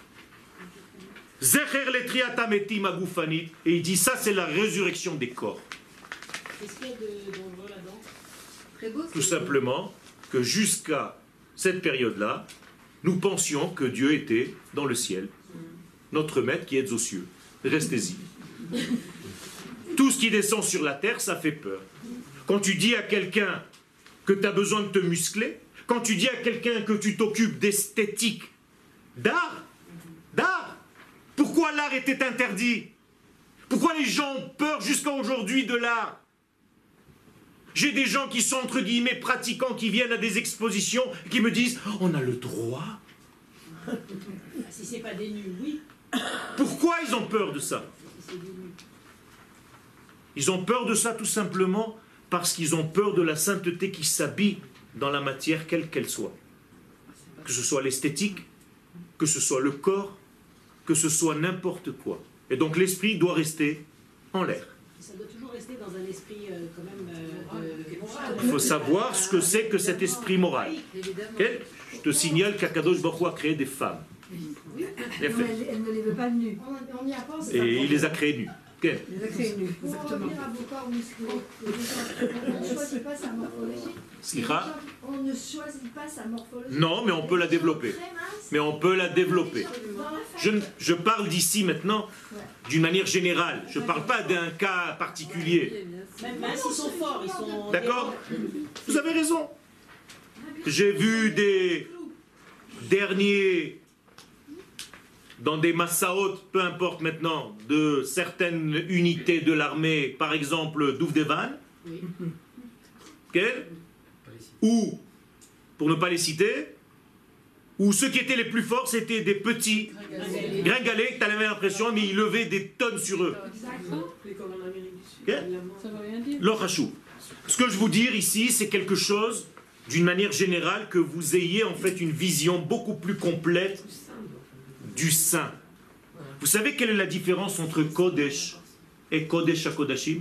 Zecher letriata metim agufanit, et il dit ça, c'est la résurrection des corps. Qu'est-ce qu'il y a de dangereux là-dedans? Très beau, Tout simplement que jusqu'à cette période-là, nous pensions que Dieu était dans le ciel, notre maître qui est aux cieux. Restez-y. Tout ce qui descend sur la terre, ça fait peur. Quand tu dis à quelqu'un que tu as besoin de te muscler, quand tu dis à quelqu'un que tu t'occupes d'esthétique, d'art, d'art, pourquoi l'art était interdit? Pourquoi les gens ont peur jusqu'à aujourd'hui de l'art? J'ai des gens qui sont entre guillemets pratiquants, qui viennent à des expositions, qui me disent « on a le droit ». Si c'est pas des nus, oui. Pourquoi ils ont peur de ça? Ils ont peur de ça tout simplement parce qu'ils ont peur de la sainteté qui s'habille dans la matière quelle qu'elle soit. Que ce soit l'esthétique, que ce soit le corps, que ce soit n'importe quoi. Et donc l'esprit doit rester en l'air. Ça doit toujours rester dans un esprit euh, quand même euh, de moral. Il faut savoir ce que c'est que cet esprit moral. Okay? Je te signale qu'Akadosh Baruch Hu a créé des femmes. Non, elle, elle ne les veut pas nues. On y a pensé. Et il les a créées nues. כן. Pour revenir à vos corps musclés, on ne choisit pas sa morphologie. סליחה? On ne choisit pas sa morphologie. Non, mais on peut la développer. Mais on peut la développer. Je, je parle d'ici maintenant d'une manière générale. Je ne parle pas d'un cas particulier. Même, même s'ils sont forts, ils sont... D'accord? Vous avez raison. J'ai vu des derniers, dans des massaot, peu importe maintenant, de certaines unités de l'armée, par exemple Douvdevan, Oui. okay, ou, pour ne pas les citer, où ceux qui étaient les plus forts, c'était des petits gringalets, que tu avais l'impression, mais ils levaient des tonnes sur eux. Okay? L'Ochachou. Ce que je veux dire ici, c'est quelque chose, d'une manière générale, que vous ayez en fait une vision beaucoup plus complète du saint. Vous savez quelle est la différence entre Kodesh et Kodesh HaKodashim?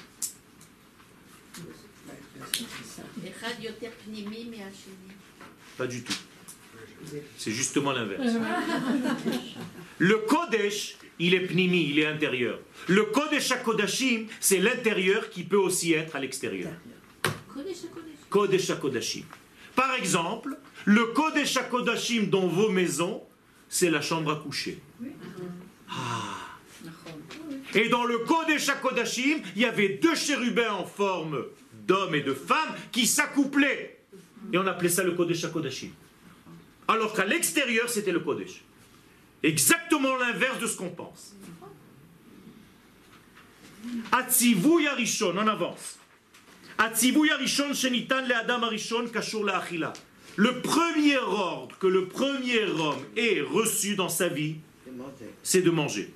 אחד יותר פנימי מהשני. Pas du tout. C'est justement l'inverse. Le Kodesh, il est pnimi, il est intérieur. Le Kodesh HaKodashim, c'est l'intérieur qui peut aussi être à l'extérieur. Kodesh HaKodashim. Par exemple, le Kodesh HaKodashim dans vos maisons, c'est la chambre à coucher. Ah. Et dans le Kodesh HaKodashim, il y avait deux chérubins en forme d'hommes et de femmes qui s'accouplaient. Et on appelait ça le Kodesh HaKodashim. Alors qu'à l'extérieur, c'était le Kodesh. Exactement l'inverse de ce qu'on pense. Atzivouy Arishon, on avance. Atzivouy Arishon shenitan le Adam Arishon kashur le'achila. Le premier ordre que le premier homme ait reçu dans sa vie, c'est de manger.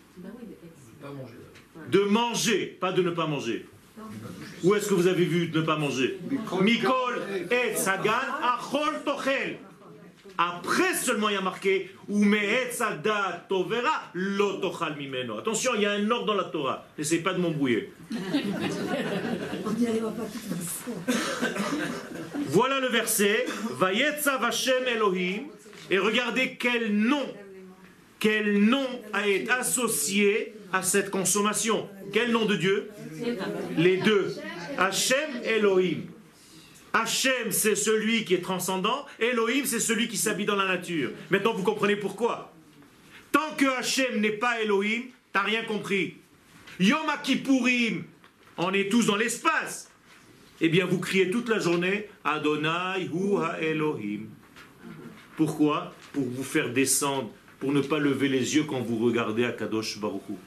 De manger, pas de ne pas manger. Où est-ce que vous avez vu ne pas manger? Mikol et Sagan achol tochel. Après seulement il y a marqué Ume'etzadat tovera lo tochal mimeno. Attention, il y a un ordre dans la Torah. N'essayez pas de m'embrouiller. Voilà le verset. Vayetzav Hashem Elohim. Et regardez quel nom, quel nom a été associé à cette consommation. Quel nom de Dieu? Les deux. Hashem Elohim. Hachem, c'est celui qui est transcendant. Elohim, c'est celui qui s'habille dans la nature. Maintenant, vous comprenez pourquoi. Tant que Hachem n'est pas Elohim, t'as rien compris. Yom Kippourim, on est tous dans l'espace. Eh bien, vous criez toute la journée Adonai hu ha-Elohim. Pourquoi? Pour vous faire descendre, pour ne pas lever les yeux quand vous regardez à Kadosh Baruch Hu.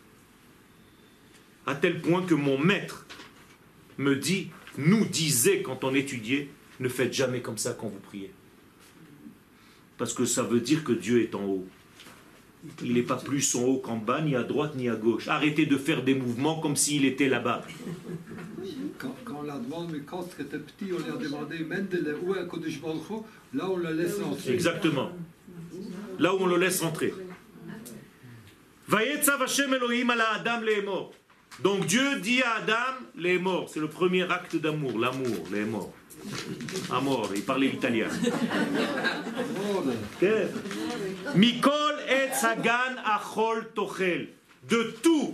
À tel point que mon maître me dit, nous disait quand on étudiait, ne faites jamais comme ça quand vous priez. Parce que ça veut dire que Dieu est en haut. Il n'est pas plus en haut qu'en bas, ni à droite, ni à gauche. Arrêtez de faire des mouvements comme s'il était là-bas. Quand, quand on l'a demandé, mais quand on était petit, on lui a demandé, Mendele, où est Kodesh Baruch Hu? Là, on le laisse entrer. Exactement. Là où on le laisse entrer. Vayetzav Hashem Elohim ala Adam le'emor. Donc Dieu dit à Adam, les morts, c'est le premier acte d'amour, l'amour, les morts. Amor, il parlait l'italien. Mikol et Sagan achol tochel. De tout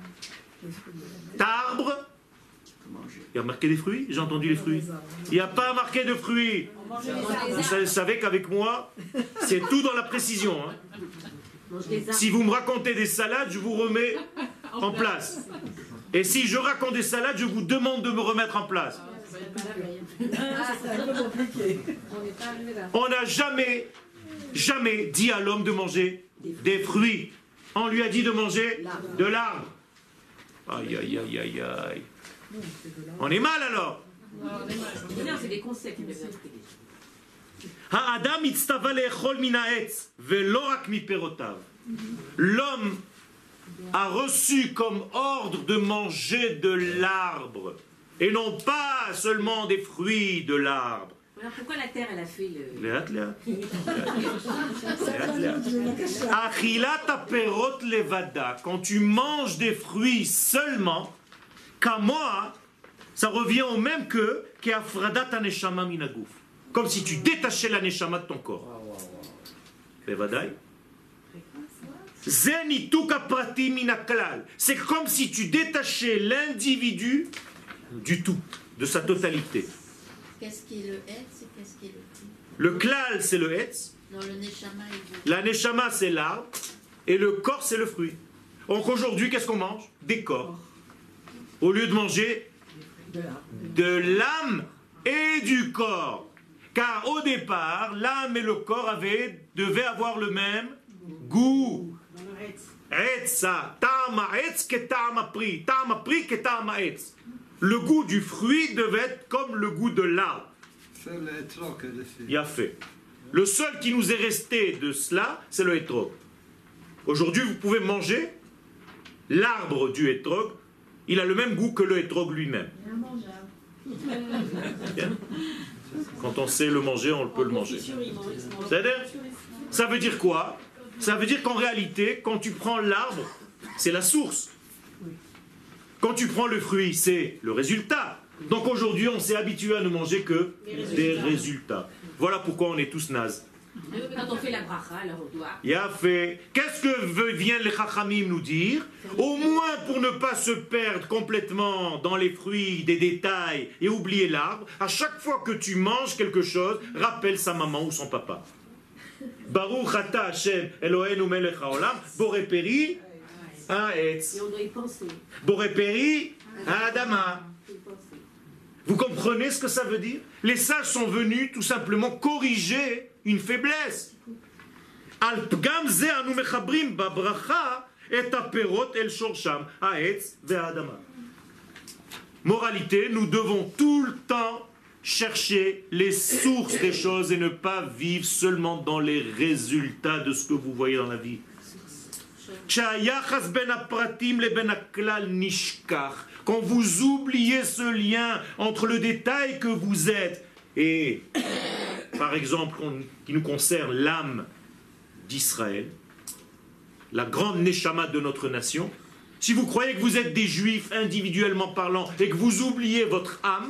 arbre, il y a marqué des fruits? J'ai entendu les fruits. Il n'y a pas marqué de fruits. Vous savez qu'avec moi, c'est tout dans la précision. Hein. Si vous me racontez des salades, je vous remets en place. Et si je raconte des salades, je vous demande de me remettre en place. On n'a jamais, jamais dit à l'homme de manger des fruits. On lui a dit de manger de l'arbre. Aïe, aïe, aïe, aïe, aïe. On est mal alors. Non, c'est des concepts. Ha'adam itztava le'echol min ha'etz ve'lo rak miperotav. L'homme a reçu comme ordre de manger de l'arbre et non pas seulement des fruits de l'arbre. Alors pourquoi la terre elle a fait le... Léat, léat. Achilat aperot levada. Quand tu manges des fruits seulement, kamoa, ça revient au même que qu'afradat aneshama minaguf. Comme si tu détachais la neshama de ton corps. Levadaï. C'est comme si tu détachais l'individu du tout, de sa totalité. Qu'est-ce qui est le Hetz et qu'est-ce qui est le fruit? Le klal, c'est le Hetz. Non, le Neshama est le... La neshama, c'est l'arbre. Et le corps, c'est le fruit. Donc aujourd'hui, qu'est-ce qu'on mange? Des corps. Au lieu de manger de l'âme et du corps. Car au départ, l'âme et le corps avaient, devaient avoir le même goût. Etza, ta'ama etz ke ta'ama pri, ta'ama pri ke ta'ama etz. Le goût du fruit devait être comme le goût de l'arbre. C'est le hétrog, Il y a fait. Le seul qui nous est resté de cela, c'est le hétrog. Aujourd'hui, vous pouvez manger l'arbre du hétrog. Il a le même goût que le hétrog lui-même. Quand on sait le manger, on peut le manger. C'est-à-dire, ça veut dire quoi? Ça veut dire qu'en réalité, quand tu prends l'arbre, c'est la source. Quand tu prends le fruit, c'est le résultat. Donc aujourd'hui, on s'est habitué à ne manger que des résultats. Voilà pourquoi on est tous nazes. Quand on fait la bracha, alors on doit... Il a fait. Qu'est-ce que viennent les chachamim nous dire? Au moins pour ne pas se perdre complètement dans les fruits, des détails et oublier l'arbre, à chaque fois que tu manges quelque chose, rappelle sa maman ou son papa. Baruch ata Hashem Eloheinu melech haolam, boré peri ha'etz. Et on doit y penser. Boré peri ha'adama. Vous comprenez ce que ça veut dire? Les sages sont venus tout simplement corriger une faiblesse. Al pgam ze anu mechabrim babracha et aperot el shorsham ha'etz ve'adama. Moralité, nous devons tout le temps chercher les sources des choses et ne pas vivre seulement dans les résultats de ce que vous voyez dans la vie. Quand vous oubliez ce lien entre le détail que vous êtes et, par exemple, qui nous concerne l'âme d'Israël, la grande neshama de notre nation, si vous croyez que vous êtes des juifs individuellement parlant et que vous oubliez votre âme,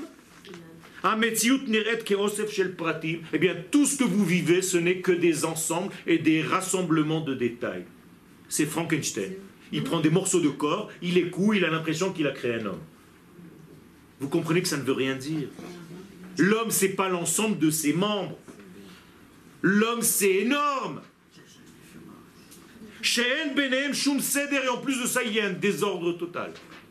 eh bien, tout ce que vous vivez, ce n'est que des ensembles et des rassemblements de détails. C'est Frankenstein. Il prend des morceaux de corps, il les coud, il a l'impression qu'il a créé un homme. Vous comprenez que ça ne veut rien dire. L'homme, ce n'est pas l'ensemble de ses membres. L'homme, c'est énorme. Et en plus de ça, il y a un désordre total.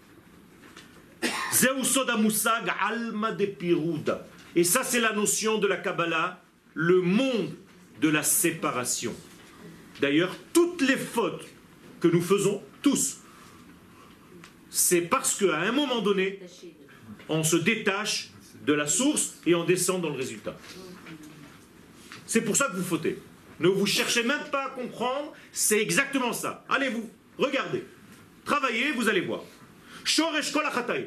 Et ça, c'est la notion de la Kabbalah, le monde de la séparation. D'ailleurs, toutes les fautes que nous faisons, tous, c'est parce qu'à un moment donné, on se détache de la source et on descend dans le résultat. C'est pour ça que vous fautez. Ne vous cherchez même pas à comprendre, c'est exactement ça. Allez, vous, regardez, travaillez, vous allez voir. Shoresh kol hachataim.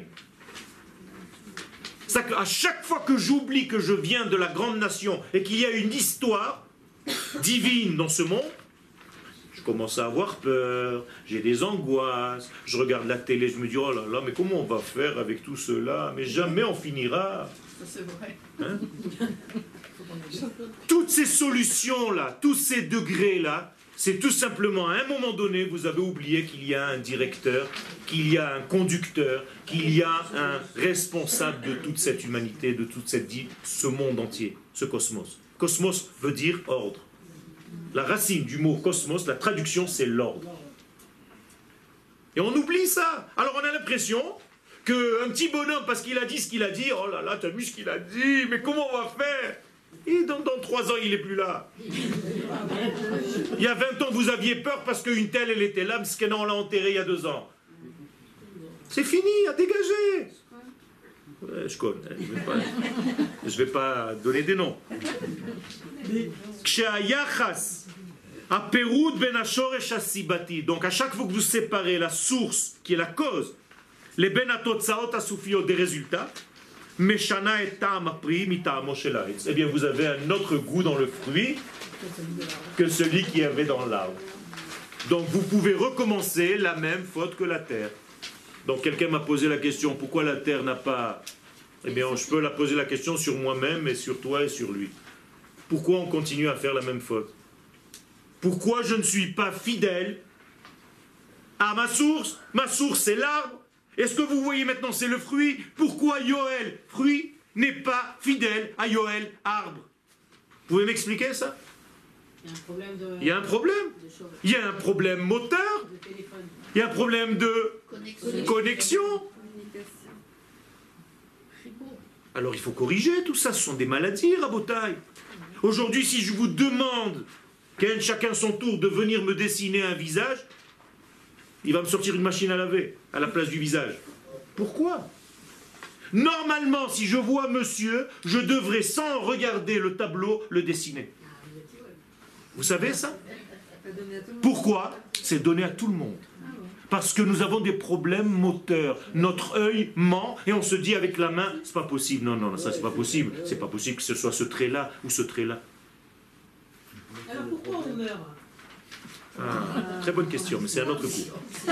C'est qu'à chaque fois que j'oublie que je viens de la grande nation et qu'il y a une histoire divine dans ce monde, je commence à avoir peur, j'ai des angoisses, je regarde la télé, je me dis oh là là, mais comment on va faire avec tout cela? Mais jamais on finira. C'est vrai. Hein? Toutes ces solutions-là, tous ces degrés-là, c'est tout simplement, à un moment donné, vous avez oublié qu'il y a un directeur, qu'il y a un conducteur, qu'il y a un responsable de toute cette humanité, de toute cette vie, ce monde entier, ce cosmos. Cosmos veut dire ordre. La racine du mot cosmos, la traduction, c'est l'ordre. Et on oublie ça. Alors on a l'impression qu'un petit bonhomme, parce qu'il a dit ce qu'il a dit, oh là là, t'as vu ce qu'il a dit, mais comment on va faire? Et dans, dans trois ans, il n'est plus là. Il y a vingt ans, vous aviez peur parce qu'une telle, elle était là, parce qu'on l'a enterrée il y a deux ans. C'est fini, à dégager. Ouais, je connais, je ne vais, vais pas donner des noms. Donc à chaque fois que vous séparez la source, qui est la cause, les benatotsaot asufio des résultats, eh bien vous avez un autre goût dans le fruit que celui qui avait dans l'arbre. Donc vous pouvez recommencer la même faute que la terre. Donc quelqu'un m'a posé la question, pourquoi la terre n'a pas... Eh bien je peux la poser la question sur moi-même et sur toi et sur lui. Pourquoi on continue à faire la même faute? Pourquoi je ne suis pas fidèle Ah, ma source, ma source c'est l'arbre. Est-ce que vous voyez maintenant c'est le fruit? Pourquoi Yoël, fruit, n'est pas fidèle à Yoël, arbre? Vous pouvez m'expliquer ça? Il y a un problème de... Il y a un problème. Il y a un problème moteur. de téléphone. Il y a un problème de Connexion. connexion. Alors il faut corriger tout ça, ce sont des maladies, Rabotaï. Aujourd'hui, si je vous demande, qu'un chacun son tour, de venir me dessiner un visage, il va me sortir une machine à laver à la place du visage. Pourquoi? Normalement, si je vois monsieur, je devrais, sans regarder le tableau, le dessiner. Vous savez ça? Pourquoi? C'est donné à tout le monde. Parce que nous avons des problèmes moteurs. Notre œil ment et on se dit avec la main, c'est pas possible. Non, non, ça c'est pas possible. C'est pas possible que ce soit ce trait-là ou ce trait-là. Alors pourquoi on meurt? Ah, très bonne question, mais c'est un autre coup.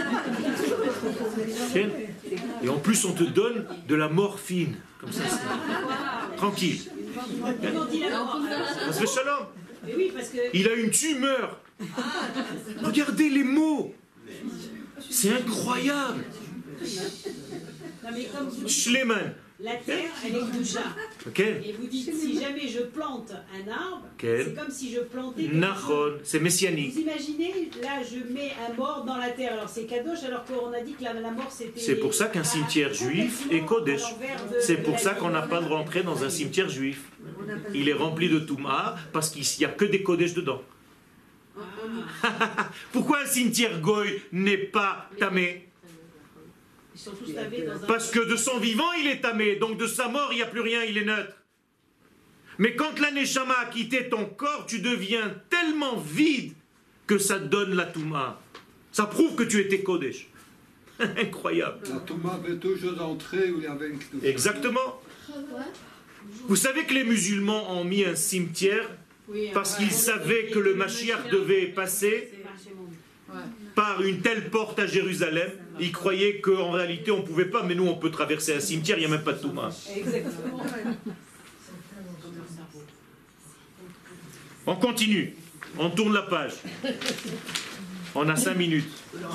Et en plus, on te donne de la morphine. Comme ça, c'est... tranquille. Comment dit la mort? Ça se fait shalom. Mais oui, parce que... Il a une tumeur. Regardez les mots. C'est incroyable. Non, mais comme vous dites, Schleman. la terre, elle est doucha. Ok. Et vous dites, si jamais je plante un arbre, Quel? c'est comme si je plantais... quelque chose. Nahon, c'est messianique. Vous imaginez, là, je mets un mort dans la terre. Alors c'est kadosh, alors qu'on a dit que la, la mort c'était... C'est pour ça qu'un cimetière juif est Kodesh. C'est pour ça qu'on n'a pas de rentrer dans un cimetière juif. Il est rempli de Touma parce qu'il n'y a que des Kodesh dedans. Ah. Pourquoi un cimetière goy n'est pas tamé? Ils sont tous lavés dans un... Parce que de son vivant il est tamé, donc de sa mort il n'y a plus rien, il est neutre. Mais quand la Neshama a quitté ton corps, tu deviens tellement vide que ça te donne la Touma. Ça prouve que tu étais Kodesh. Incroyable. La Touma avait toujours entré où il y avait une kdusha. Exactement. Vous savez que les musulmans ont mis un cimetière Oui, parce ouais. qu'ils savaient que le Mashiach devait passer par une telle porte à Jérusalem. Ils croyaient qu'en réalité on ne pouvait pas, mais nous on peut traverser un cimetière, il n'y a même pas de Touma. Exactement. On continue, on tourne la page. On a cinq minutes.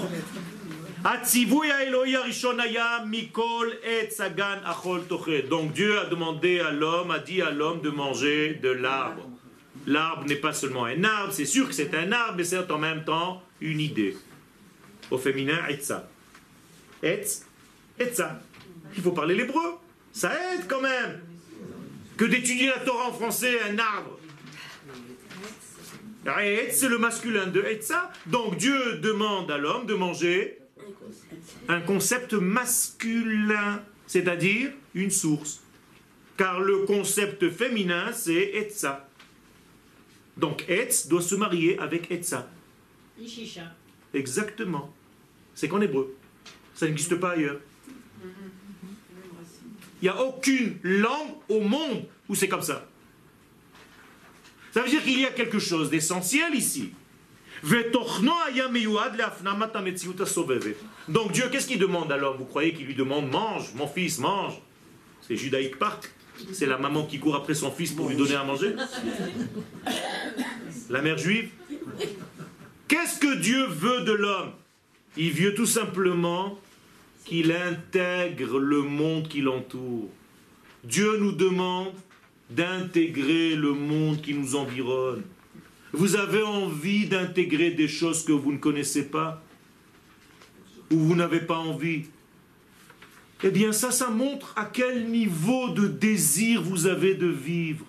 Donc Dieu a demandé à l'homme, a dit à l'homme de manger de l'arbre. L'arbre n'est pas seulement un arbre, c'est sûr que c'est un arbre, mais c'est en même temps une idée. Au féminin, etza. Etz, etza. Il faut parler l'hébreu. Ça aide quand même. Que d'étudier la Torah en français, un arbre. Etz, c'est le masculin de etza. Donc Dieu demande à l'homme de manger un concept masculin, c'est-à-dire une source. Car le concept féminin, c'est etza. Donc etz doit se marier avec etza. Ishisha. Exactement. C'est qu'en hébreu. Ça n'existe pas ailleurs. Il n'y a aucune langue au monde où c'est comme ça. Ça veut dire qu'il y a quelque chose d'essentiel ici. Donc Dieu, qu'est-ce qu'il demande à l'homme? Vous croyez qu'il lui demande mange, mon fils, mange? C'est judaïque Park. C'est la maman qui court après son fils pour lui donner à manger. La mère juive. Qu'est-ce que Dieu veut de l'homme? Il veut tout simplement qu'il intègre le monde qui l'entoure. Dieu nous demande d'intégrer le monde qui nous environne. Vous avez envie d'intégrer des choses que vous ne connaissez pas? Ou vous n'avez pas envie? Eh bien ça, ça montre à quel niveau de désir vous avez de vivre.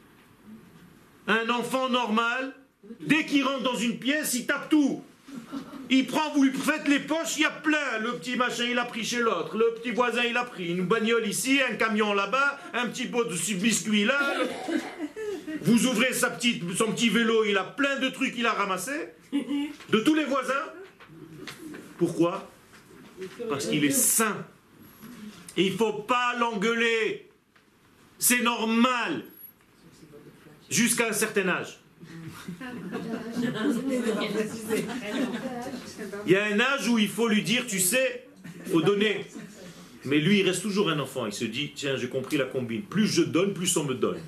Un enfant normal, dès qu'il rentre dans une pièce, il tape tout. Il prend, vous lui faites les poches, il y a plein. Le petit machin, il a pris chez l'autre. Le petit voisin, il a pris une bagnole ici, un camion là-bas, un petit pot de biscuits là. Vous ouvrez sa petite, son petit vélo, il a plein de trucs qu'il a ramassés. De tous les voisins. Pourquoi? Parce qu'il est sain. Et il ne faut pas l'engueuler. C'est normal. Jusqu'à un certain âge. Il y a un âge où il faut lui dire, tu sais, il faut donner. Mais lui, il reste toujours un enfant. Il se dit, tiens, j'ai compris la combine. Plus je donne, plus on me donne.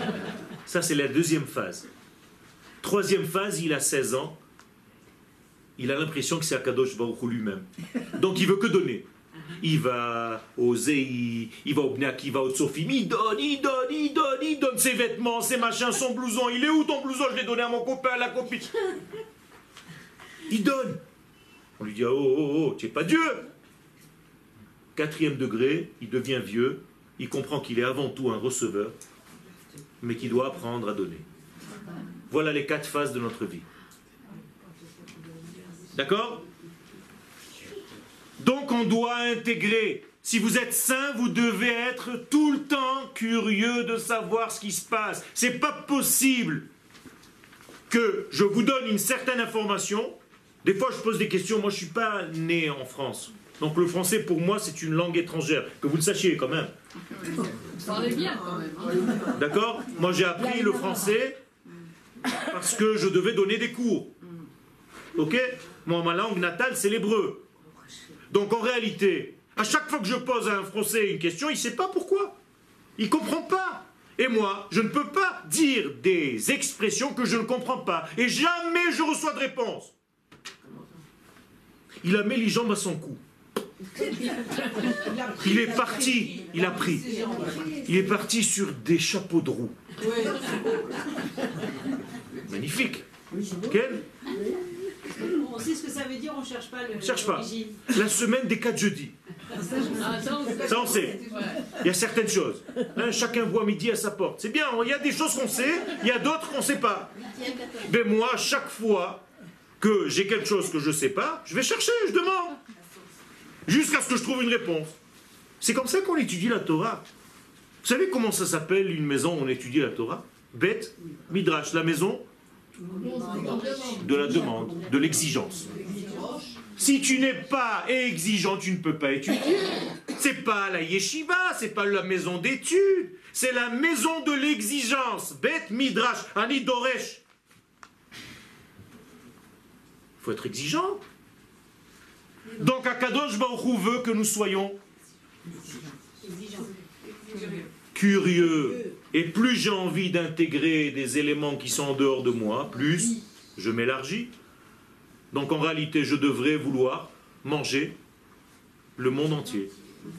Ça, c'est la deuxième phase. Troisième phase, il a seize ans. il a l'impression que c'est Akadosh Baruch Hu lui-même. Donc il veut que donner. Il va au Zei, il va au Bnei Akiva, au Tzofim, il donne, il donne, il donne, il donne ses vêtements, ses machins, son blouson. Il est où ton blouson? Je l'ai donné à mon copain, à la copine. Il donne. On lui dit, oh, oh, oh, tu n'es pas Dieu. Quatrième degré, il devient vieux, il comprend qu'il est avant tout un receveur, mais qu'il doit apprendre à donner. Voilà les quatre phases de notre vie. D'accord? Donc on doit intégrer. Si vous êtes saint, vous devez être tout le temps curieux de savoir ce qui se passe. C'est pas possible que je vous donne une certaine information. Des fois je pose des questions, moi je suis pas né en France. Donc le français pour moi c'est une langue étrangère, que vous le sachiez quand même. Parlez bien quand même. Hein. D'accord? Moi j'ai appris le français parce que je devais donner des cours. Ok? Moi ma langue natale c'est l'hébreu. Donc en réalité, à chaque fois que je pose à un Français une question, il ne sait pas pourquoi. Il ne comprend pas. Et moi, je ne peux pas dire des expressions que je ne comprends pas. Et jamais je reçois de réponse. Il a mis les jambes à son cou. Il est parti, il a pris. Il est parti sur des chapeaux de roue. Magnifique. Quel? On sait ce que ça veut dire, on ne cherche pas le. On ne cherche pas. La semaine des quatre jeudis. Ça on sait. Il y a certaines choses. Hein, chacun voit midi à sa porte. C'est bien, il y a des choses qu'on sait, il y a d'autres qu'on ne sait pas. Mais moi, chaque fois que j'ai quelque chose que je ne sais pas, je vais chercher, je demande. Jusqu'à ce que je trouve une réponse. C'est comme ça qu'on étudie la Torah. Vous savez comment ça s'appelle une maison où on étudie la Torah? Beth Midrash, la maison de la demande, de l'exigence. Si tu n'es pas exigeant, tu ne peux pas étudier. C'est pas la yeshiva, c'est pas la maison d'études, c'est la maison de l'exigence. Beth Midrash, Ani Doresh. Il faut être exigeant. Donc Akadosh Baruch Hu veut que nous soyons curieux. Et plus j'ai envie d'intégrer des éléments qui sont en dehors de moi, plus je m'élargis. Donc en réalité, je devrais vouloir manger le monde entier.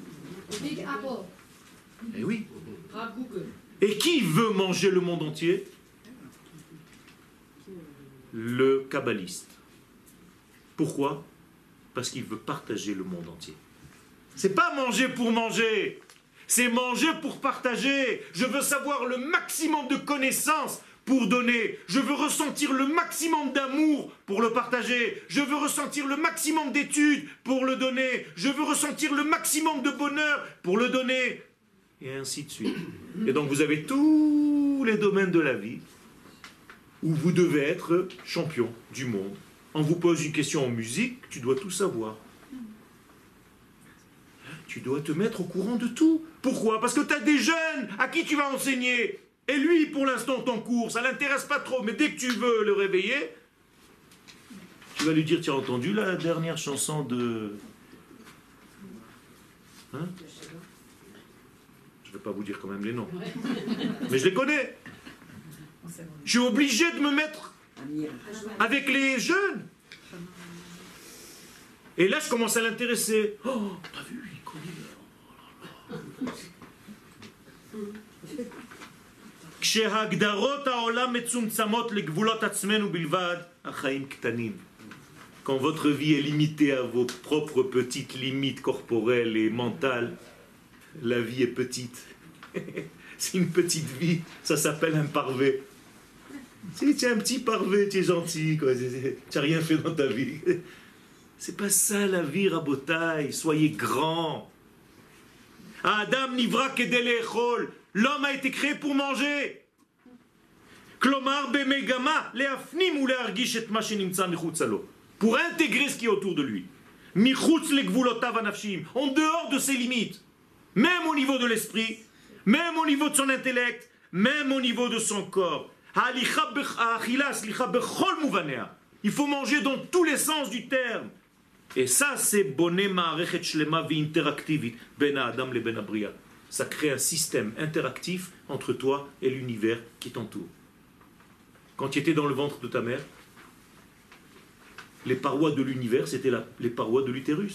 Eh oui. Et qui veut manger le monde entier? Le kabbaliste. Pourquoi? Parce qu'il veut partager le monde entier. C'est pas manger pour manger. C'est manger pour partager. Je veux savoir le maximum de connaissances pour donner. Je veux ressentir le maximum d'amour pour le partager. Je veux ressentir le maximum d'études pour le donner. Je veux ressentir le maximum de bonheur pour le donner. Et ainsi de suite. Et donc vous avez tous les domaines de la vie où vous devez être champion du monde. On vous pose une question en musique, tu dois tout savoir. Tu dois te mettre au courant de tout. Pourquoi? Parce que tu as des jeunes à qui tu vas enseigner. Et lui, pour l'instant, ton cours, ça ne l'intéresse pas trop. Mais dès que tu veux le réveiller, tu vas lui dire, tu as entendu la dernière chanson de... Hein? Je ne vais pas vous dire quand même les noms. Mais je les connais. Je suis obligé de me mettre avec les jeunes. Et là, je commence à l'intéresser. Oh, t'as vu, il connaît. Quand votre vie est limitée à vos propres petites limites corporelles et mentales, la vie est petite. C'est une petite vie, ça s'appelle un parvé. Si tu es un petit parvé, tu es gentil, quoi. Tu n'as rien fait dans ta vie. C'est pas ça la vie, Rabotai. Soyez grands. Adam nivra kedel echol. L'homme a été créé pour manger. Klomar bemegama leafnim ou leargish et ma shenimtza michutz lo. Pour intégrer ce qui est autour de lui. Michutz legvulotav anafshim. En dehors de ses limites. Même au niveau de l'esprit, même au niveau de son intellect, même au niveau de son corps. Il faut manger dans tous les sens du terme. Et ça, c'est bonne ma'arechet shlema vi interactivit ben Adam le ben Abria. Ça crée un système interactif entre toi et l'univers qui t'entoure. Quand tu étais dans le ventre de ta mère, Les parois de l'univers, c'était la- les parois de l'utérus.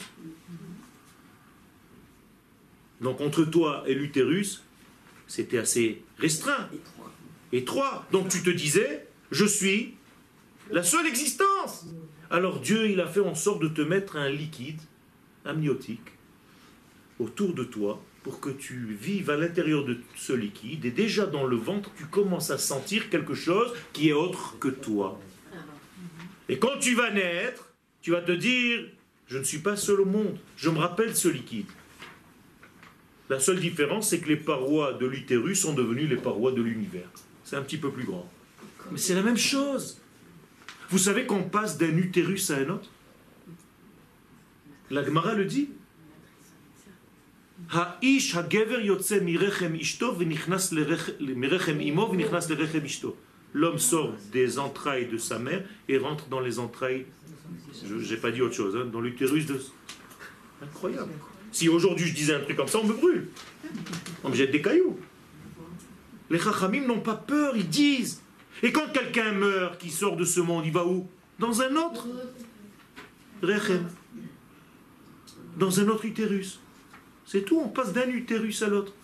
Donc entre toi et l'utérus, c'était assez restreint, étroit. Donc tu te disais, je suis la seule existence. Alors Dieu, il a fait en sorte de te mettre un liquide amniotique autour de toi pour que tu vives à l'intérieur de ce liquide. Et déjà dans le ventre, tu commences à sentir quelque chose qui est autre que toi. Et quand tu vas naître, tu vas te dire, je ne suis pas seul au monde, je me rappelle ce liquide. La seule différence, c'est que les parois de l'utérus sont devenues les parois de l'univers. C'est un petit peu plus grand. Mais c'est la même chose. Vous savez qu'on passe d'un utérus à un autre? La Gemara le dit. Ha'ish ha'gever yotze mirechem ishto v'nichnas mirechem imo v'nichnas lerechem ishto. L'homme sort des entrailles de sa mère et rentre dans les entrailles, je n'ai pas dit autre chose, hein, dans l'utérus de... Incroyable. Si aujourd'hui je disais un truc comme ça, on me brûle. On me jette des cailloux. Les chachamim n'ont pas peur, ils disent. Et quand quelqu'un meurt, qui sort de ce monde, il va où? Dans un autre rechem. Dans un autre utérus. C'est tout, on passe d'un utérus à l'autre.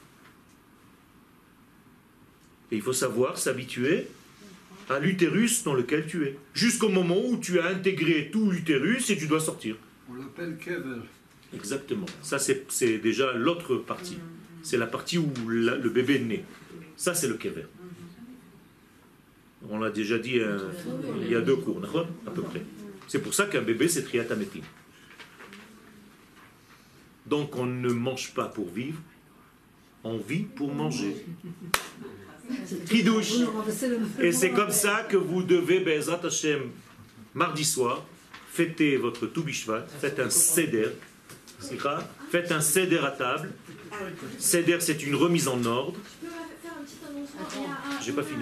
Et il faut savoir s'habituer à l'utérus dans lequel tu es. Jusqu'au moment où tu as intégré tout l'utérus et tu dois sortir. On l'appelle kever. Exactement. Ça, c'est c'est déjà l'autre partie. C'est la partie où la- le bébé est né. Ça, c'est le kever. On l'a déjà dit euh, il y a deux cours, d'accord? À peu près. C'est pour ça qu'un bébé, c'est triat hametim. Donc, on ne mange pas pour vivre, on vit pour manger. Kidouche. Et c'est comme ça que vous devez, Be'ezrat Hashem, mardi soir, fêter votre Tou Bishvat, faites un seder, Slicha, faites un seder à table. Seder, c'est une remise en ordre. Je peux faire un petit annoncement. Il y a un- J'ai pas fini.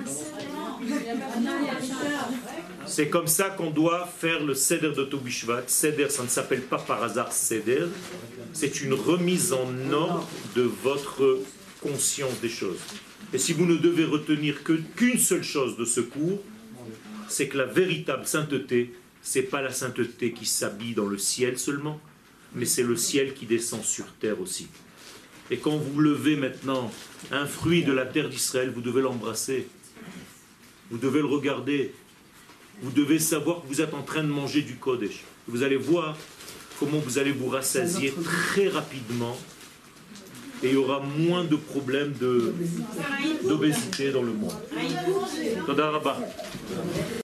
un- C'est comme ça qu'on doit faire le Seder de Tou Bishvat. Seder, ça ne s'appelle pas par hasard Seder. C'est une remise en ordre de votre conscience des choses. Et si vous ne devez retenir que- qu'une seule chose de ce cours, c'est que la véritable sainteté, c'est pas la sainteté qui s'habille dans le ciel seulement, mais c'est le ciel qui descend sur terre aussi. Et quand vous levez maintenant un fruit de la terre d'Israël, vous devez l'embrasser. Vous devez le regarder. Vous devez savoir que vous êtes en train de manger du Kodesh. Vous allez voir comment vous allez vous rassasier très rapidement et il y aura moins de problèmes de- d'obésité dans le monde. Toda Rabba.